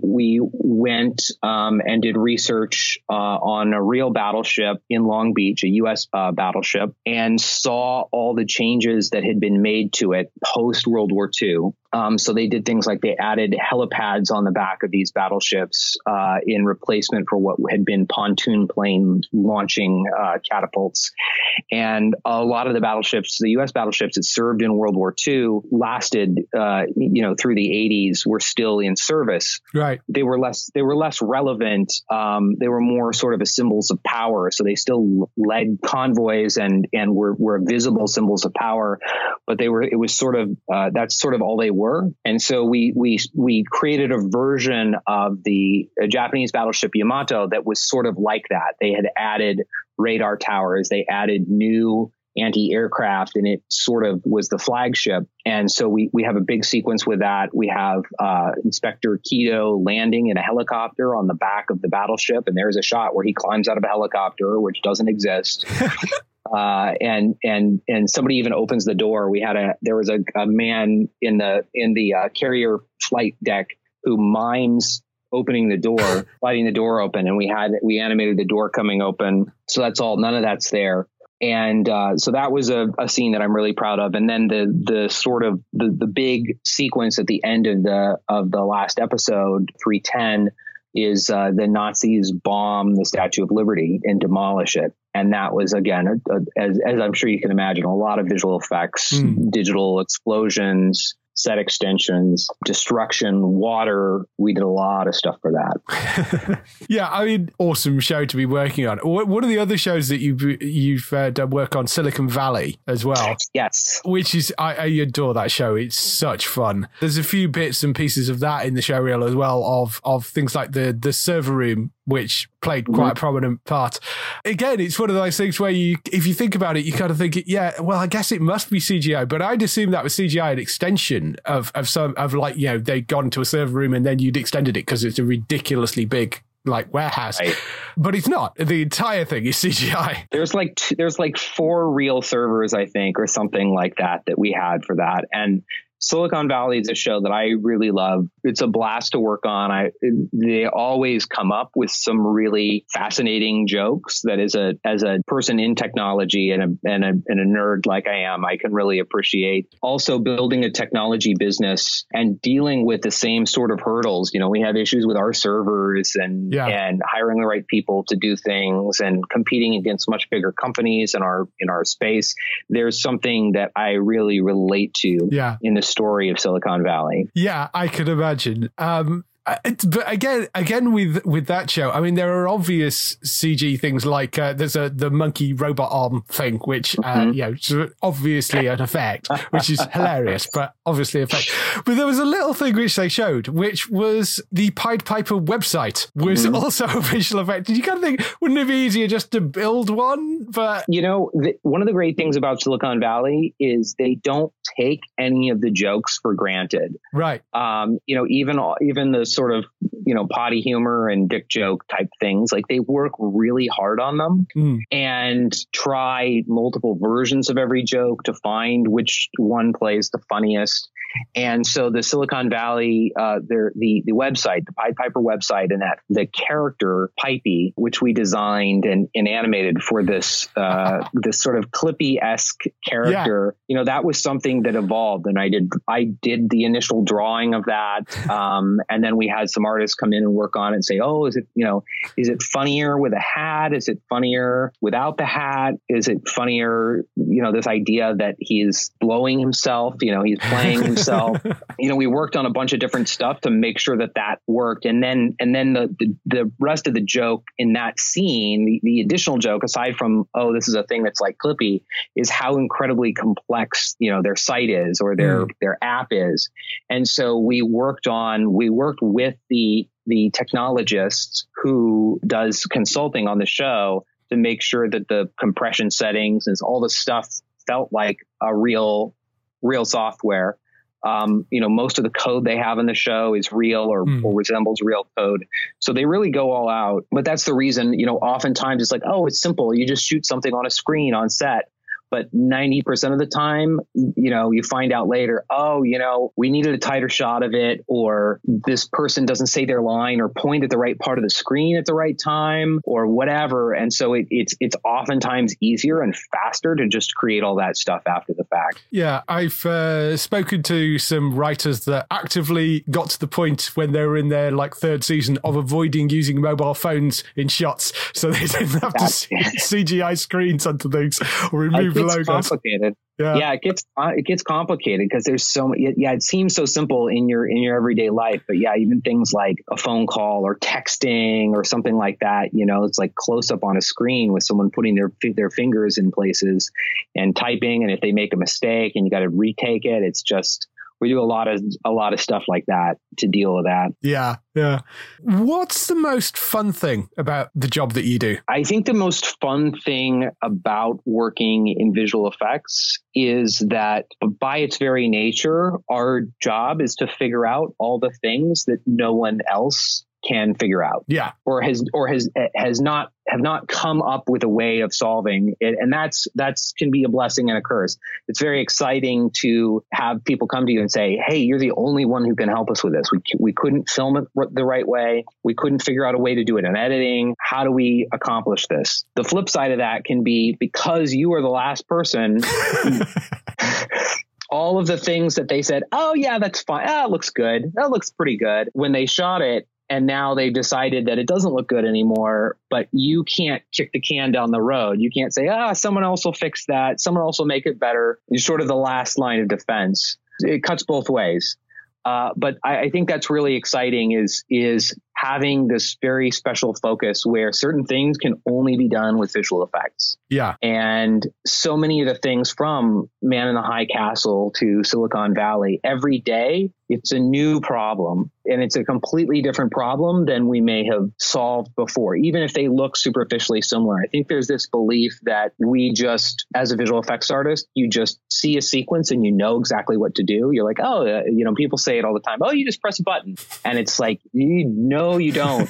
went and did research on a real battleship in Long Beach, a U.S. battleship, and saw all the changes that had been made to it post World War II. So they did things like they added helipads on the back of these battleships in replacement for what had been pontoon plane launching catapults. And a lot of the battleships, the U.S. battleships that served in World War II, lasted, through the 80s, were still in service. Right. They were less relevant. They were more sort of symbols of power. So they still led convoys and were visible symbols of power, but that's sort of all they were. And so we created a version of the Japanese battleship Yamato that was sort of like that. They had added radar towers, they added new anti-aircraft, and it sort of was the flagship. And so we have a big sequence with that. We have Inspector Kido landing in a helicopter on the back of the battleship, and there's a shot where he climbs out of a helicopter, which doesn't exist. And somebody even opens the door. There was a man in the carrier flight deck who mimes opening the door, sliding the door open, and we animated the door coming open. So that's all. None of that's there. And so that was a scene that I'm really proud of. And then the sort of the big sequence at the end of the last episode, 310, is the Nazis bomb the Statue of Liberty and demolish it. And that was, again, as I'm sure you can imagine, a lot of visual effects, digital explosions, set extensions, destruction, water. We did a lot of stuff for that. Yeah, I mean, awesome show to be working on. One of the other shows that you've done work on, Silicon Valley as well. Yes. Which is, I adore that show. It's such fun. There's a few bits and pieces of that in the show reel as well, of things like the server room, which played quite a prominent part. Again, it's one of those things where if you think about it, you kind of think, yeah, well, I guess it must be CGI, but I'd assume that was CGI an extension of like, you know, they'd gone to a server room and then you'd extended it because it's a ridiculously big like warehouse, right. But it's not. The entire thing is CGI. There's like 4 real servers, I think, or something like that we had for that. And Silicon Valley is a show that I really love. It's a blast to work on. They always come up with some really fascinating jokes that as a person in technology and a nerd like I am, I can really appreciate. Also building a technology business and dealing with the same sort of hurdles. You know, we have issues with our servers and hiring the right people to do things and competing against much bigger companies in our space. There's something that I really relate to in the story of Silicon Valley. Yeah, I could imagine. But again, with that show, I mean, there are obvious CG things like there's the monkey robot arm thing, which obviously an effect, which is hilarious, but obviously an effect. But there was a little thing which they showed, which was the Pied Piper website was also a visual effect. Did you kind of think, wouldn't it be easier just to build one? But one of the great things about Silicon Valley is they don't take any of the jokes for granted. Right. Even the sort of, potty humor and dick joke type things, like they work really hard on them and try multiple versions of every joke to find which one plays the funniest. And so the Silicon Valley, the website, the Pied Piper website, and that the character Pipey, which we designed and animated for this this sort of Clippy-esque character, that was something that evolved. And I did the initial drawing of that, and then we had some artists come in and work on it and say, oh, is it funnier with a hat? Is it funnier without the hat? Is it funnier? This idea that he's blowing himself, he's playing himself. We worked on a bunch of different stuff to make sure that worked. And then the rest of the joke in that scene, the additional joke, aside from, oh, this is a thing that's like Clippy, is how incredibly complex, their site is or their app is. And so we worked with the technologist who does consulting on the show to make sure that the compression settings and all the stuff felt like a real software. Most of the code they have in the show is real or resembles real code. So they really go all out. But that's the reason, oftentimes it's like, oh, it's simple. You just shoot something on a screen on set. But 90% of the time, you find out later, oh, we needed a tighter shot of it, or this person doesn't say their line or point at the right part of the screen at the right time or whatever. And so it's oftentimes easier and faster to just create all that stuff after the fact. Yeah, I've spoken to some writers that actively got to the point when they were in their third season of avoiding using mobile phones in shots so they didn't have to see CGI screens onto things or remove logos. Complicated. Yeah, it gets complicated because there's so much. Yeah, it seems so simple in your everyday life, but yeah, even things like a phone call or texting or something like that. It's like close up on a screen with someone putting their fingers in places and typing, and if they make a mistake and you got to retake it, it's just. We do a lot of stuff like that to deal with that. Yeah. What's the most fun thing about the job that you do? I think the most fun thing about working in visual effects is that by its very nature, our job is to figure out all the things that no one else can figure out. Yeah. Or have not come up with a way of solving it. And that's can be a blessing and a curse. It's very exciting to have people come to you and say, hey, you're the only one who can help us with this. We couldn't film it the right way. We couldn't figure out a way to do it in editing. How do we accomplish this? The flip side of that can be because you are the last person all of the things that they said, oh yeah, that's fine. It looks good. That looks pretty good. When they shot it, and now they've decided that it doesn't look good anymore, but you can't kick the can down the road. You can't say, someone else will fix that. Someone else will make it better. You're sort of the last line of defense. it cuts both ways. But I think that's really exciting is having this very special focus where certain things can only be done with visual effects. Yeah. And so many of the things from Man in the High Castle to Silicon Valley, every day, it's a new problem. And it's a completely different problem than we may have solved before, even if they look superficially similar. I think there's this belief that we just, as a visual effects artist, you just see a sequence and you know exactly what to do. You're like, people say it all the time. Oh, you just press a button. And it's like, no, you don't.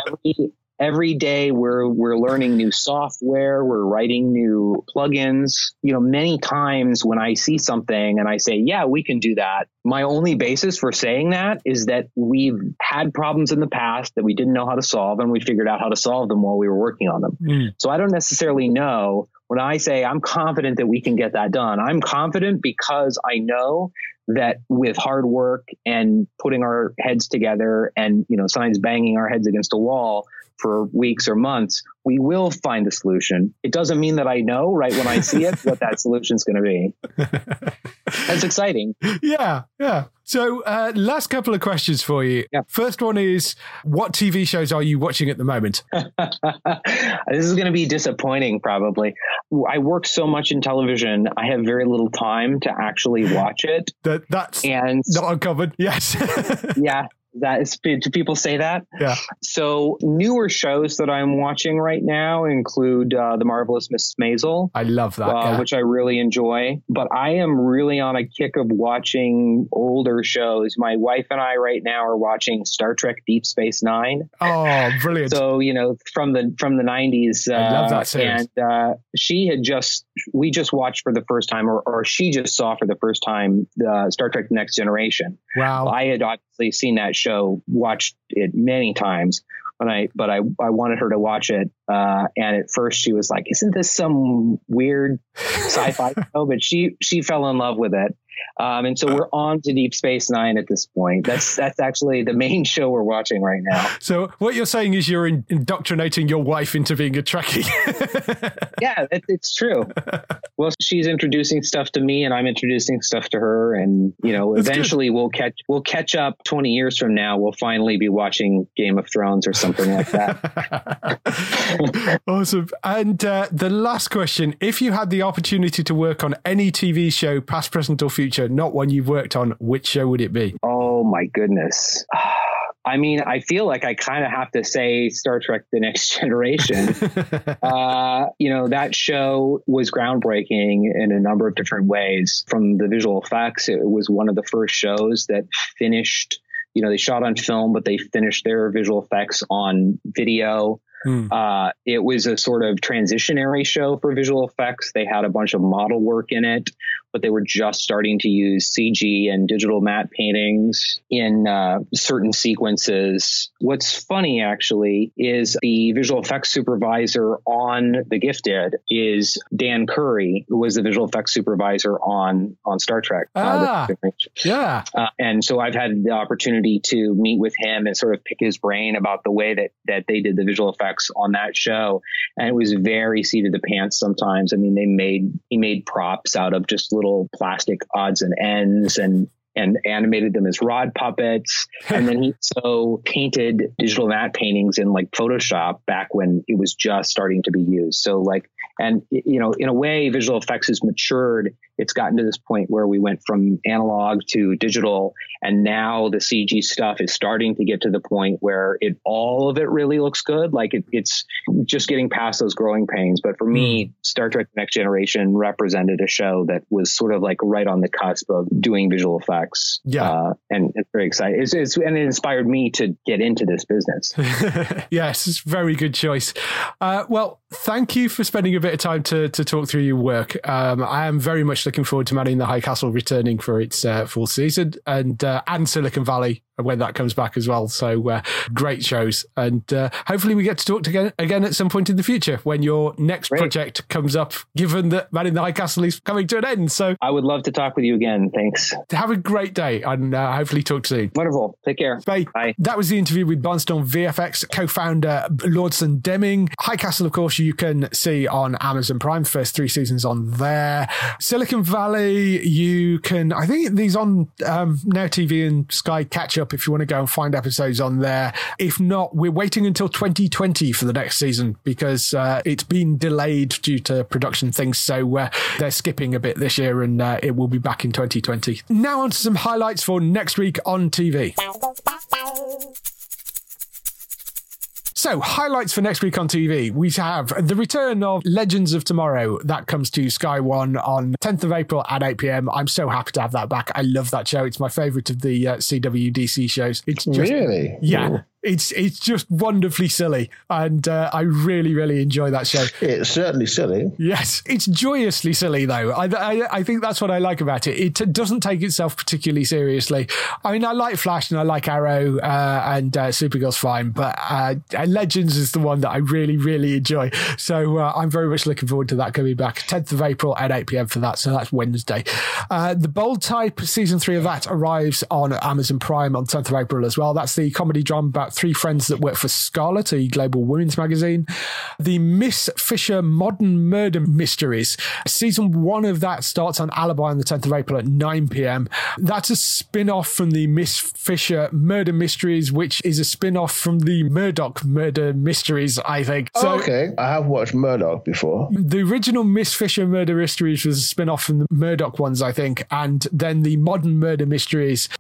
Every day we're learning new software, we're writing new plugins. Many times when I see something and I say, yeah, we can do that, my only basis for saying that is that we've had problems in the past that we didn't know how to solve, and we figured out how to solve them while we were working on them. So I don't necessarily know when I say I'm confident that we can get that done. I'm confident because I know that with hard work and putting our heads together and, sometimes banging our heads against a wall for weeks or months, we will find a solution. It doesn't mean that I know right when I see it what that solution is going to be. That's exciting. Yeah. So last couple of questions for you. Yeah. First one is, what TV shows are you watching at the moment? This is going to be disappointing, probably. I work so much in television, I have very little time to actually watch it. That's not uncommon. Yes. Yeah. That is, do people say that? Yeah. So newer shows that I'm watching right now include The Marvelous Mrs. Maisel. I love that. Which I really enjoy. But I am really on a kick of watching older shows. My wife and I right now are watching Star Trek Deep Space Nine. Oh, brilliant. So, from the 90s. I love that series. And we just watched for the first time, or she just saw for the first time, the Star Trek Next Generation. Wow. I had obviously seen that show, watched it many times, but I wanted her to watch it. And at first she was like, isn't this some weird sci-fi show? But she fell in love with it. And so we're on to Deep Space Nine at this point. That's actually the main show we're watching right now. So what you're saying is you're indoctrinating your wife into being a Trekkie. Yeah, it's true. Well, she's introducing stuff to me and I'm introducing stuff to her. And, eventually we'll catch up 20 years from now. We'll finally be watching Game of Thrones or something like that. Awesome. And the last question, if you had the opportunity to work on any TV show, past, present or future, not one you've worked on, which show would it be? Oh my goodness. I mean, I feel like I kind of have to say Star Trek The Next Generation. That show was groundbreaking in a number of different ways. From the visual effects, it was one of the first shows that finished, they shot on film, but they finished their visual effects on video. It was a sort of transitionary show for visual effects. They had a bunch of model work in it, but they were just starting to use CG and digital matte paintings in certain sequences. What's funny, actually, is the visual effects supervisor on The Gifted is Dan Curry, who was the visual effects supervisor on Star Trek. Yeah. And so I've had the opportunity to meet with him and sort of pick his brain about the way that they did the visual effects on that show. And it was very seat of the pants sometimes. I mean, he made props out of just little plastic odds and ends and animated them as rod puppets. And then he painted digital matte paintings in like Photoshop back when it was just starting to be used. So in a way, visual effects has matured. It's gotten to this point where we went from analog to digital, and now the CG stuff is starting to get to the point where all of it really looks good. Like it's just getting past those growing pains. But for me, Star Trek Next Generation represented a show that was sort of like right on the cusp of doing visual effects. Yeah. And it's very exciting. And it inspired me to get into this business. Yes, it's a very good choice. Well, thank you for spending a bit of time to talk through your work. I am very much looking forward to Man in the High Castle returning for its full season, and Silicon Valley when that comes back as well. So great shows. And hopefully we get to talk again at some point in the future when your next project comes up, given that Man in the High Castle is coming to an end. So I would love to talk with you again. Thanks. Have a great day and hopefully talk soon. Wonderful. Take care. Bye. Bye. That was the interview with Barnstorm VFX co-founder Lordson Deming. High Castle, of course, you can see on Amazon Prime, first 3 seasons on there. Silicon Valley, you can, I think these on Now TV and Sky Catch Up if you want to go and find episodes on there. If not, we're waiting until 2020 for the next season because it's been delayed due to production things. So they're skipping a bit this year and it will be back in 2020. Now on to some highlights for next week on TV. So, highlights for next week on TV. We have the return of Legends of Tomorrow. That comes to Sky One on 10th of April at 8 p.m. I'm so happy to have that back. I love that show. It's my favourite of the CWDC shows. It's just, really? Yeah. Ooh. It's just wonderfully silly, and I really, really enjoy that show. It's certainly silly. Yes, it's joyously silly, though. I think that's what I like about it. It doesn't take itself particularly seriously. I mean, I like Flash and I like Arrow and Supergirl's fine, but Legends is the one that I really, really enjoy. So I'm very much looking forward to that coming back. 10th of April at 8 p.m. for that, so that's Wednesday. The Bold Type, season 3 of that arrives on Amazon Prime on 10th of April as well. That's the comedy drama about 3 friends that work for Scarlet, a global women's magazine. The Miss Fisher Modern Murder Mysteries. Season 1 of that starts on Alibi on the 10th of April at 9 p.m. That's a spin-off from the Miss Fisher Murder Mysteries, which is a spin-off from the Murdoch Murder Mysteries, I think. So, okay, I have watched Murdoch before. The original Miss Fisher Murder Mysteries was a spin-off from the Murdoch ones, I think, and then the Modern Murder Mysteries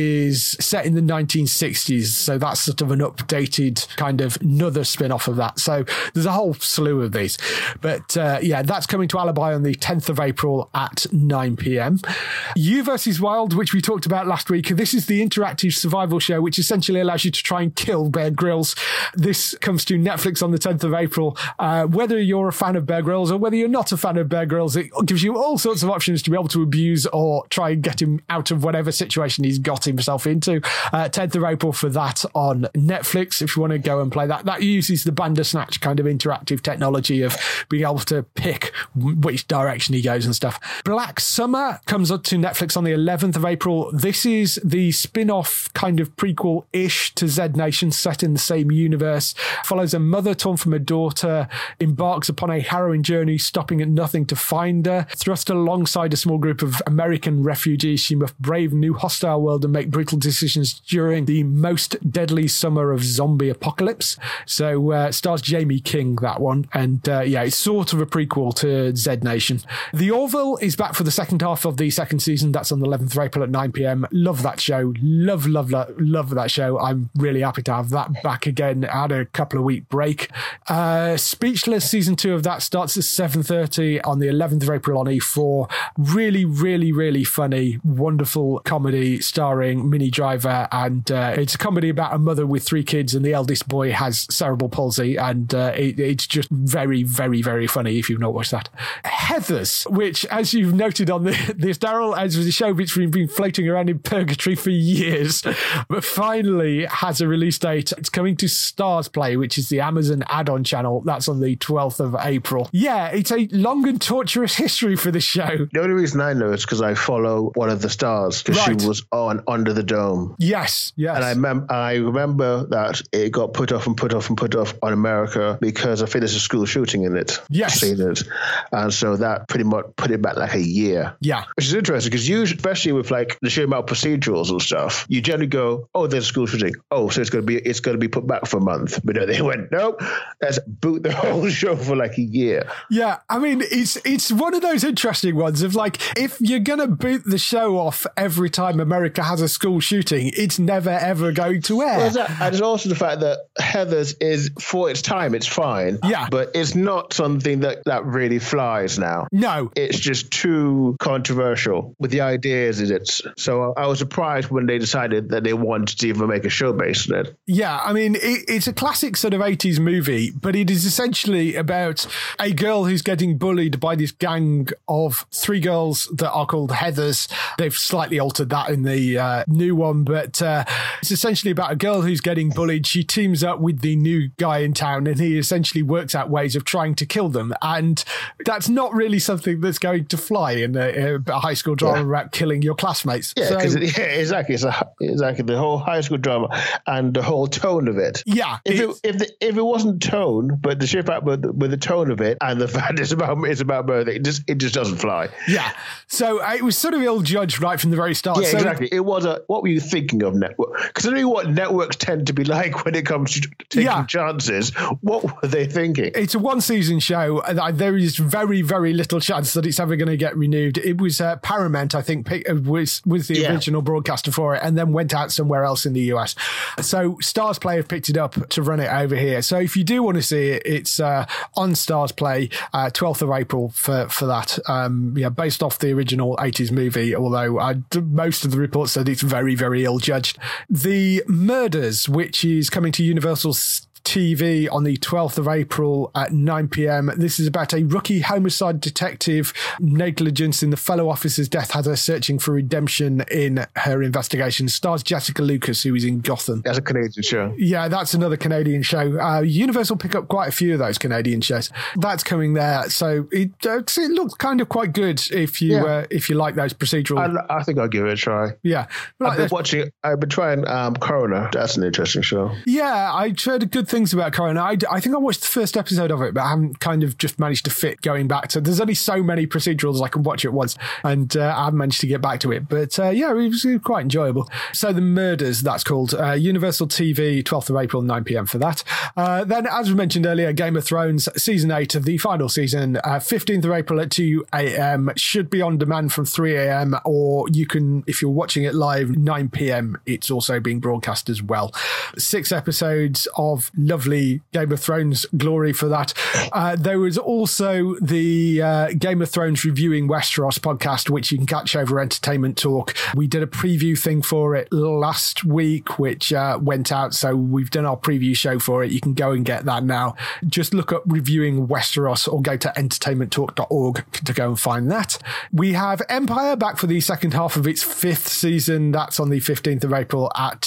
is set in the 1960s, so that's sort of an updated kind of another spin-off of that. So there's a whole slew of these. But yeah, that's coming to Alibi on the 10th of April at 9 p.m. You vs. Wild, which we talked about last week. This is the interactive survival show, which essentially allows you to try and kill Bear Grylls. This comes to Netflix on the 10th of April. Whether you're a fan of Bear Grylls or whether you're not a fan of Bear Grylls, it gives you all sorts of options to be able to abuse or try and get him out of whatever situation he's got himself into. 10th of April for that on Netflix, if you want to go and play that. That uses the Bandersnatch kind of interactive technology of being able to pick which direction he goes and stuff. Black Summer comes up to Netflix on the 11th of April. This is the spin-off kind of prequel-ish to Z Nation, set in the same universe. Follows a mother torn from her daughter, embarks upon a harrowing journey, stopping at nothing to find her. Thrust alongside a small group of American refugees, she must brave a new hostile world and make brutal decisions during the most deadly summer of zombie apocalypse. So stars Jamie King, that one, and yeah, it's sort of a prequel to Z Nation. The Orville is back for the second half of the second season. That's on the 11th of April at 9 p.m. Love that show. Love that show. I'm really happy to have that back again. I had a couple of week break. Speechless season 2 of that starts at 7:30 on the 11th of April on E4. Really funny, wonderful comedy starring Minnie Driver, and it's a comedy about a mother with 3 kids, and the eldest boy has cerebral palsy, and it's just very funny if you've not watched that. Heathers, which, as you've noted on this, Daryl, as was a show which we've been floating around in purgatory for years, but finally has a release date. It's coming to Stars Play, which is the Amazon add-on channel. That's on the 12th of April. Yeah, it's a long and torturous history for this show. The only reason I know is because I follow one of the stars, because she was on Under the Dome. Yes. And I remember that it got put off on America because I think there's a school shooting in it. Yes. Seen it. And so that pretty much put it back like a year. Yeah. Which is interesting because you, especially with like the show about procedurals and stuff, you generally go, oh, there's a school shooting. Oh, so it's going to be put back for a month. But no, they went, nope, let's boot the whole show for like a year. Yeah. I mean, it's one of those interesting ones of like, if you're going to boot the show off every time America has a school shooting, it's never ever going to air. Well, And there's also the fact that Heathers is, for its time, it's fine. Yeah. But it's not something that really flies now. No. It's just too controversial with the ideas in it. So I was surprised when they decided that they wanted to even make a show based on it. Yeah, I mean, it's a classic sort of 80s movie, but it is essentially about a girl who's getting bullied by this gang of 3 girls that are called Heathers. They've slightly altered that in the new one, but it's essentially about a girl who's getting bullied. She teams up with the new guy in town, and he essentially works out ways of trying to kill them. And that's not really something that's going to fly in a high school drama about killing your classmates. Yeah, because exactly. It's exactly the whole high school drama and the whole tone of it. Yeah. If it wasn't tone, but the shift back with the tone of it and the fact it's about murder, it just doesn't fly. Yeah. So it was sort of ill-judged right from the very start. Yeah, so, exactly. It was what were you thinking of network? Considering what networks tend to be like when it comes to taking chances, what were they thinking? It's a 1-season show. There is very, very little chance that it's ever going to get renewed. It was Paramount, I think, was the original broadcaster for it, and then went out somewhere else in the US. So Stars Play have picked it up to run it over here. So if you do want to see it, it's on Stars Play, 12th of April for that. Based off the original 80s movie, although most of the reports said it's very, very ill-judged. The Murders, which is coming to Universal TV on the 12th of April at 9 p.m. This is about a rookie homicide detective. Negligence in the fellow officer's death has her searching for redemption in her investigation. Stars Jessica Lucas, who is in Gotham. That's a Canadian show. Yeah, that's another Canadian show. Universal pick up quite a few of those Canadian shows. That's coming there. So it looks kind of quite good if you like those procedural. I think I'll give it a try. Yeah. I've been trying Coroner. That's an interesting show. Yeah, I heard good things about Coroner. I think I watched the first episode of it, but I haven't kind of just managed to fit going back to. There's only so many procedurals I can watch at once, and I haven't managed to get back to it. But it was quite enjoyable. So The Murders, that's called. Universal TV, 12th of April, 9 p.m. for that. Then, as we mentioned earlier, Game of Thrones, Season 8 of the final season, 15th of April at 2 a.m. Should be on demand from 3 a.m. or you can, if you're watching it live, 9 p.m. It's also being broadcast as well. 6 episodes of lovely Game of Thrones glory for that. There was also the Game of Thrones Reviewing Westeros podcast, which you can catch over Entertainment Talk. We did a preview thing for it last week, which went out. So we've done our preview show for it. You can go and get that now. Just look up Reviewing Westeros or go to entertainmenttalk.org to go and find that. We have Empire back for the second half of its 5th season. That's on the 15th of April at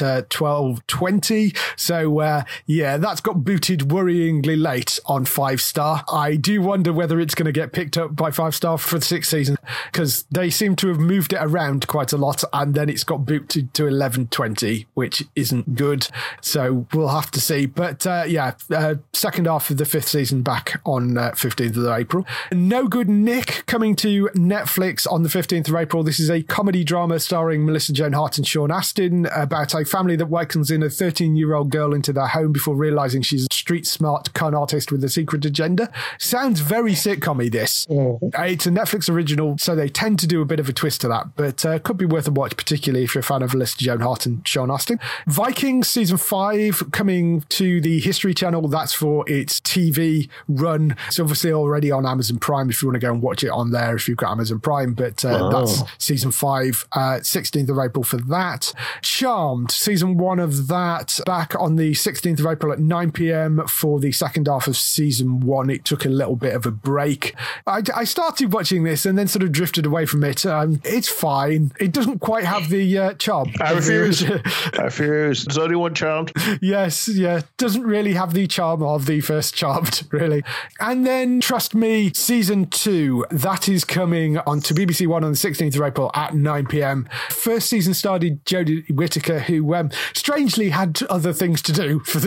12:20. So that's got booted worryingly late on 5-star. I do wonder whether it's going to get picked up by 5-star for the 6th season, because they seem to have moved it around quite a lot, and then it's got booted to 11:20, which isn't good. So we'll have to see. But second half of the 5th season back on 15th of April. No Good Nick coming to Netflix on the 15th of April. This is a comedy drama starring Melissa Joan Hart and Sean Astin about a family that welcomes in a 13-year-old girl into their home before realizing she's a street smart con artist with a secret agenda. Sounds very sitcom-y, this. It's a Netflix original, so they tend to do a bit of a twist to that, but could be worth a watch, particularly if you're a fan of Melissa Joan Hart and Sean Astin. Vikings Season 5 coming to the History Channel. That's for its TV run. It's obviously already on Amazon Prime if you want to go and watch it on there if you've got Amazon Prime, but that's Season 5, 16th of April for that. Charmed, Season 1 of that, back on the 16th of April at 9 p.m. for the second half of Season 1. It took a little bit of a break. I started watching this and then sort of drifted away from it. It's fine. It doesn't quite have the charm. I refuse. There's only one Charmed. Yes, yeah. Doesn't really have the charm of the first Charmed, really. And then, Trust Me, Season 2. That is coming onto BBC One on the 16th of April at 9 p.m. First season started Jodie Whittaker, who strangely had other things to do for the second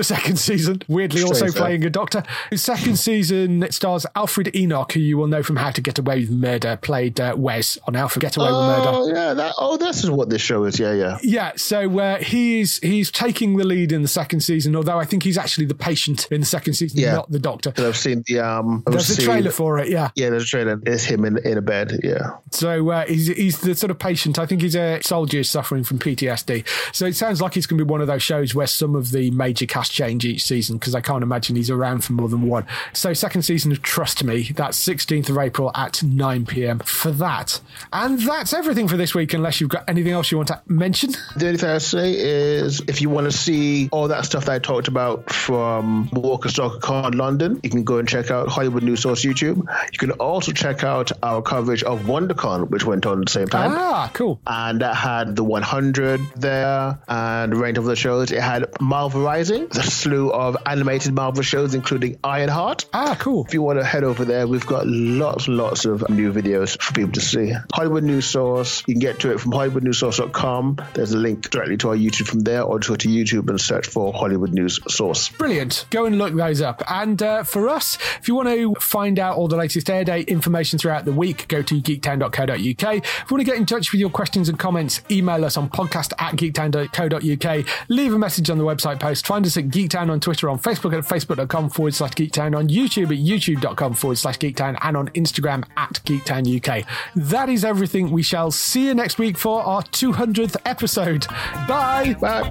season, weirdly also playing a doctor. His second season stars Alfred Enoch, who you will know from How to Get Away with Murder, played Wes on How to Get Away with Murder. Oh, yeah. This is what this show is. Yeah. Yeah, so he's taking the lead in the second season, although I think he's actually the patient in the second season, not the doctor. I've seen the... There's a trailer for it, yeah. Yeah, there's a trailer. It's him in a bed, yeah. So he's the sort of patient. I think he's a soldier suffering from PTSD. So it sounds like it's going to be one of those shows where some of the major cast change each season, because I can't imagine he's around for more than one. So second season of Trust Me, that's 16th of April at 9 p.m. for that. And that's everything for this week, unless you've got anything else you want to mention. The only thing I'd say is if you want to see all that stuff that I talked about from Walker Stalker Con London, you can go and check out Hollywood News Source YouTube. You can also check out our coverage of WonderCon, which went on at the same time. Ah, cool. And that had the 100 there and a range of other shows. It had Marvel Rising, the slew of animated Marvel shows, including Ironheart. Ah, cool. If you want to head over there, we've got lots and lots of new videos for people to see. Hollywood News Source, you can get to it from HollywoodNewsSource.com. There's a link directly to our YouTube from there, or just go to YouTube and search for Hollywood News Source. Brilliant. Go and look those up. And for us, if you want to find out all the latest air date information throughout the week, go to geektown.co.uk. If you want to get in touch with your questions and comments, email us on podcast@geektown.co.uk. Leave a message on the website post. Find us at Geektown on Twitter, on Facebook at facebook.com/Geektown, on YouTube at youtube.com/Geektown, and on Instagram at GeektownUK. That is everything. We shall see you next week for our 200th episode. Bye. Bye.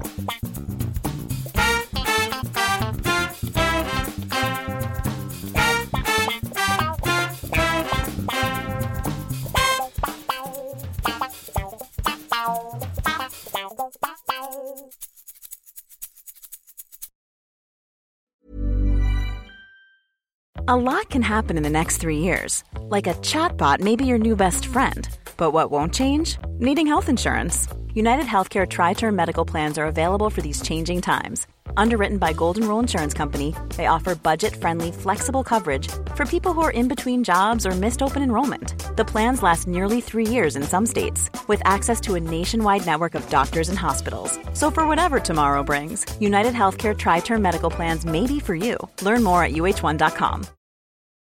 A lot can happen in the next 3 years. Like a chatbot may be your new best friend. But what won't change? Needing health insurance. United Healthcare Tri-Term Medical Plans are available for these changing times. Underwritten by Golden Rule Insurance Company, they offer budget-friendly, flexible coverage for people who are in between jobs or missed open enrollment. The plans last nearly 3 years in some states, with access to a nationwide network of doctors and hospitals. So for whatever tomorrow brings, United Healthcare Tri-Term Medical Plans may be for you. Learn more at uh1.com.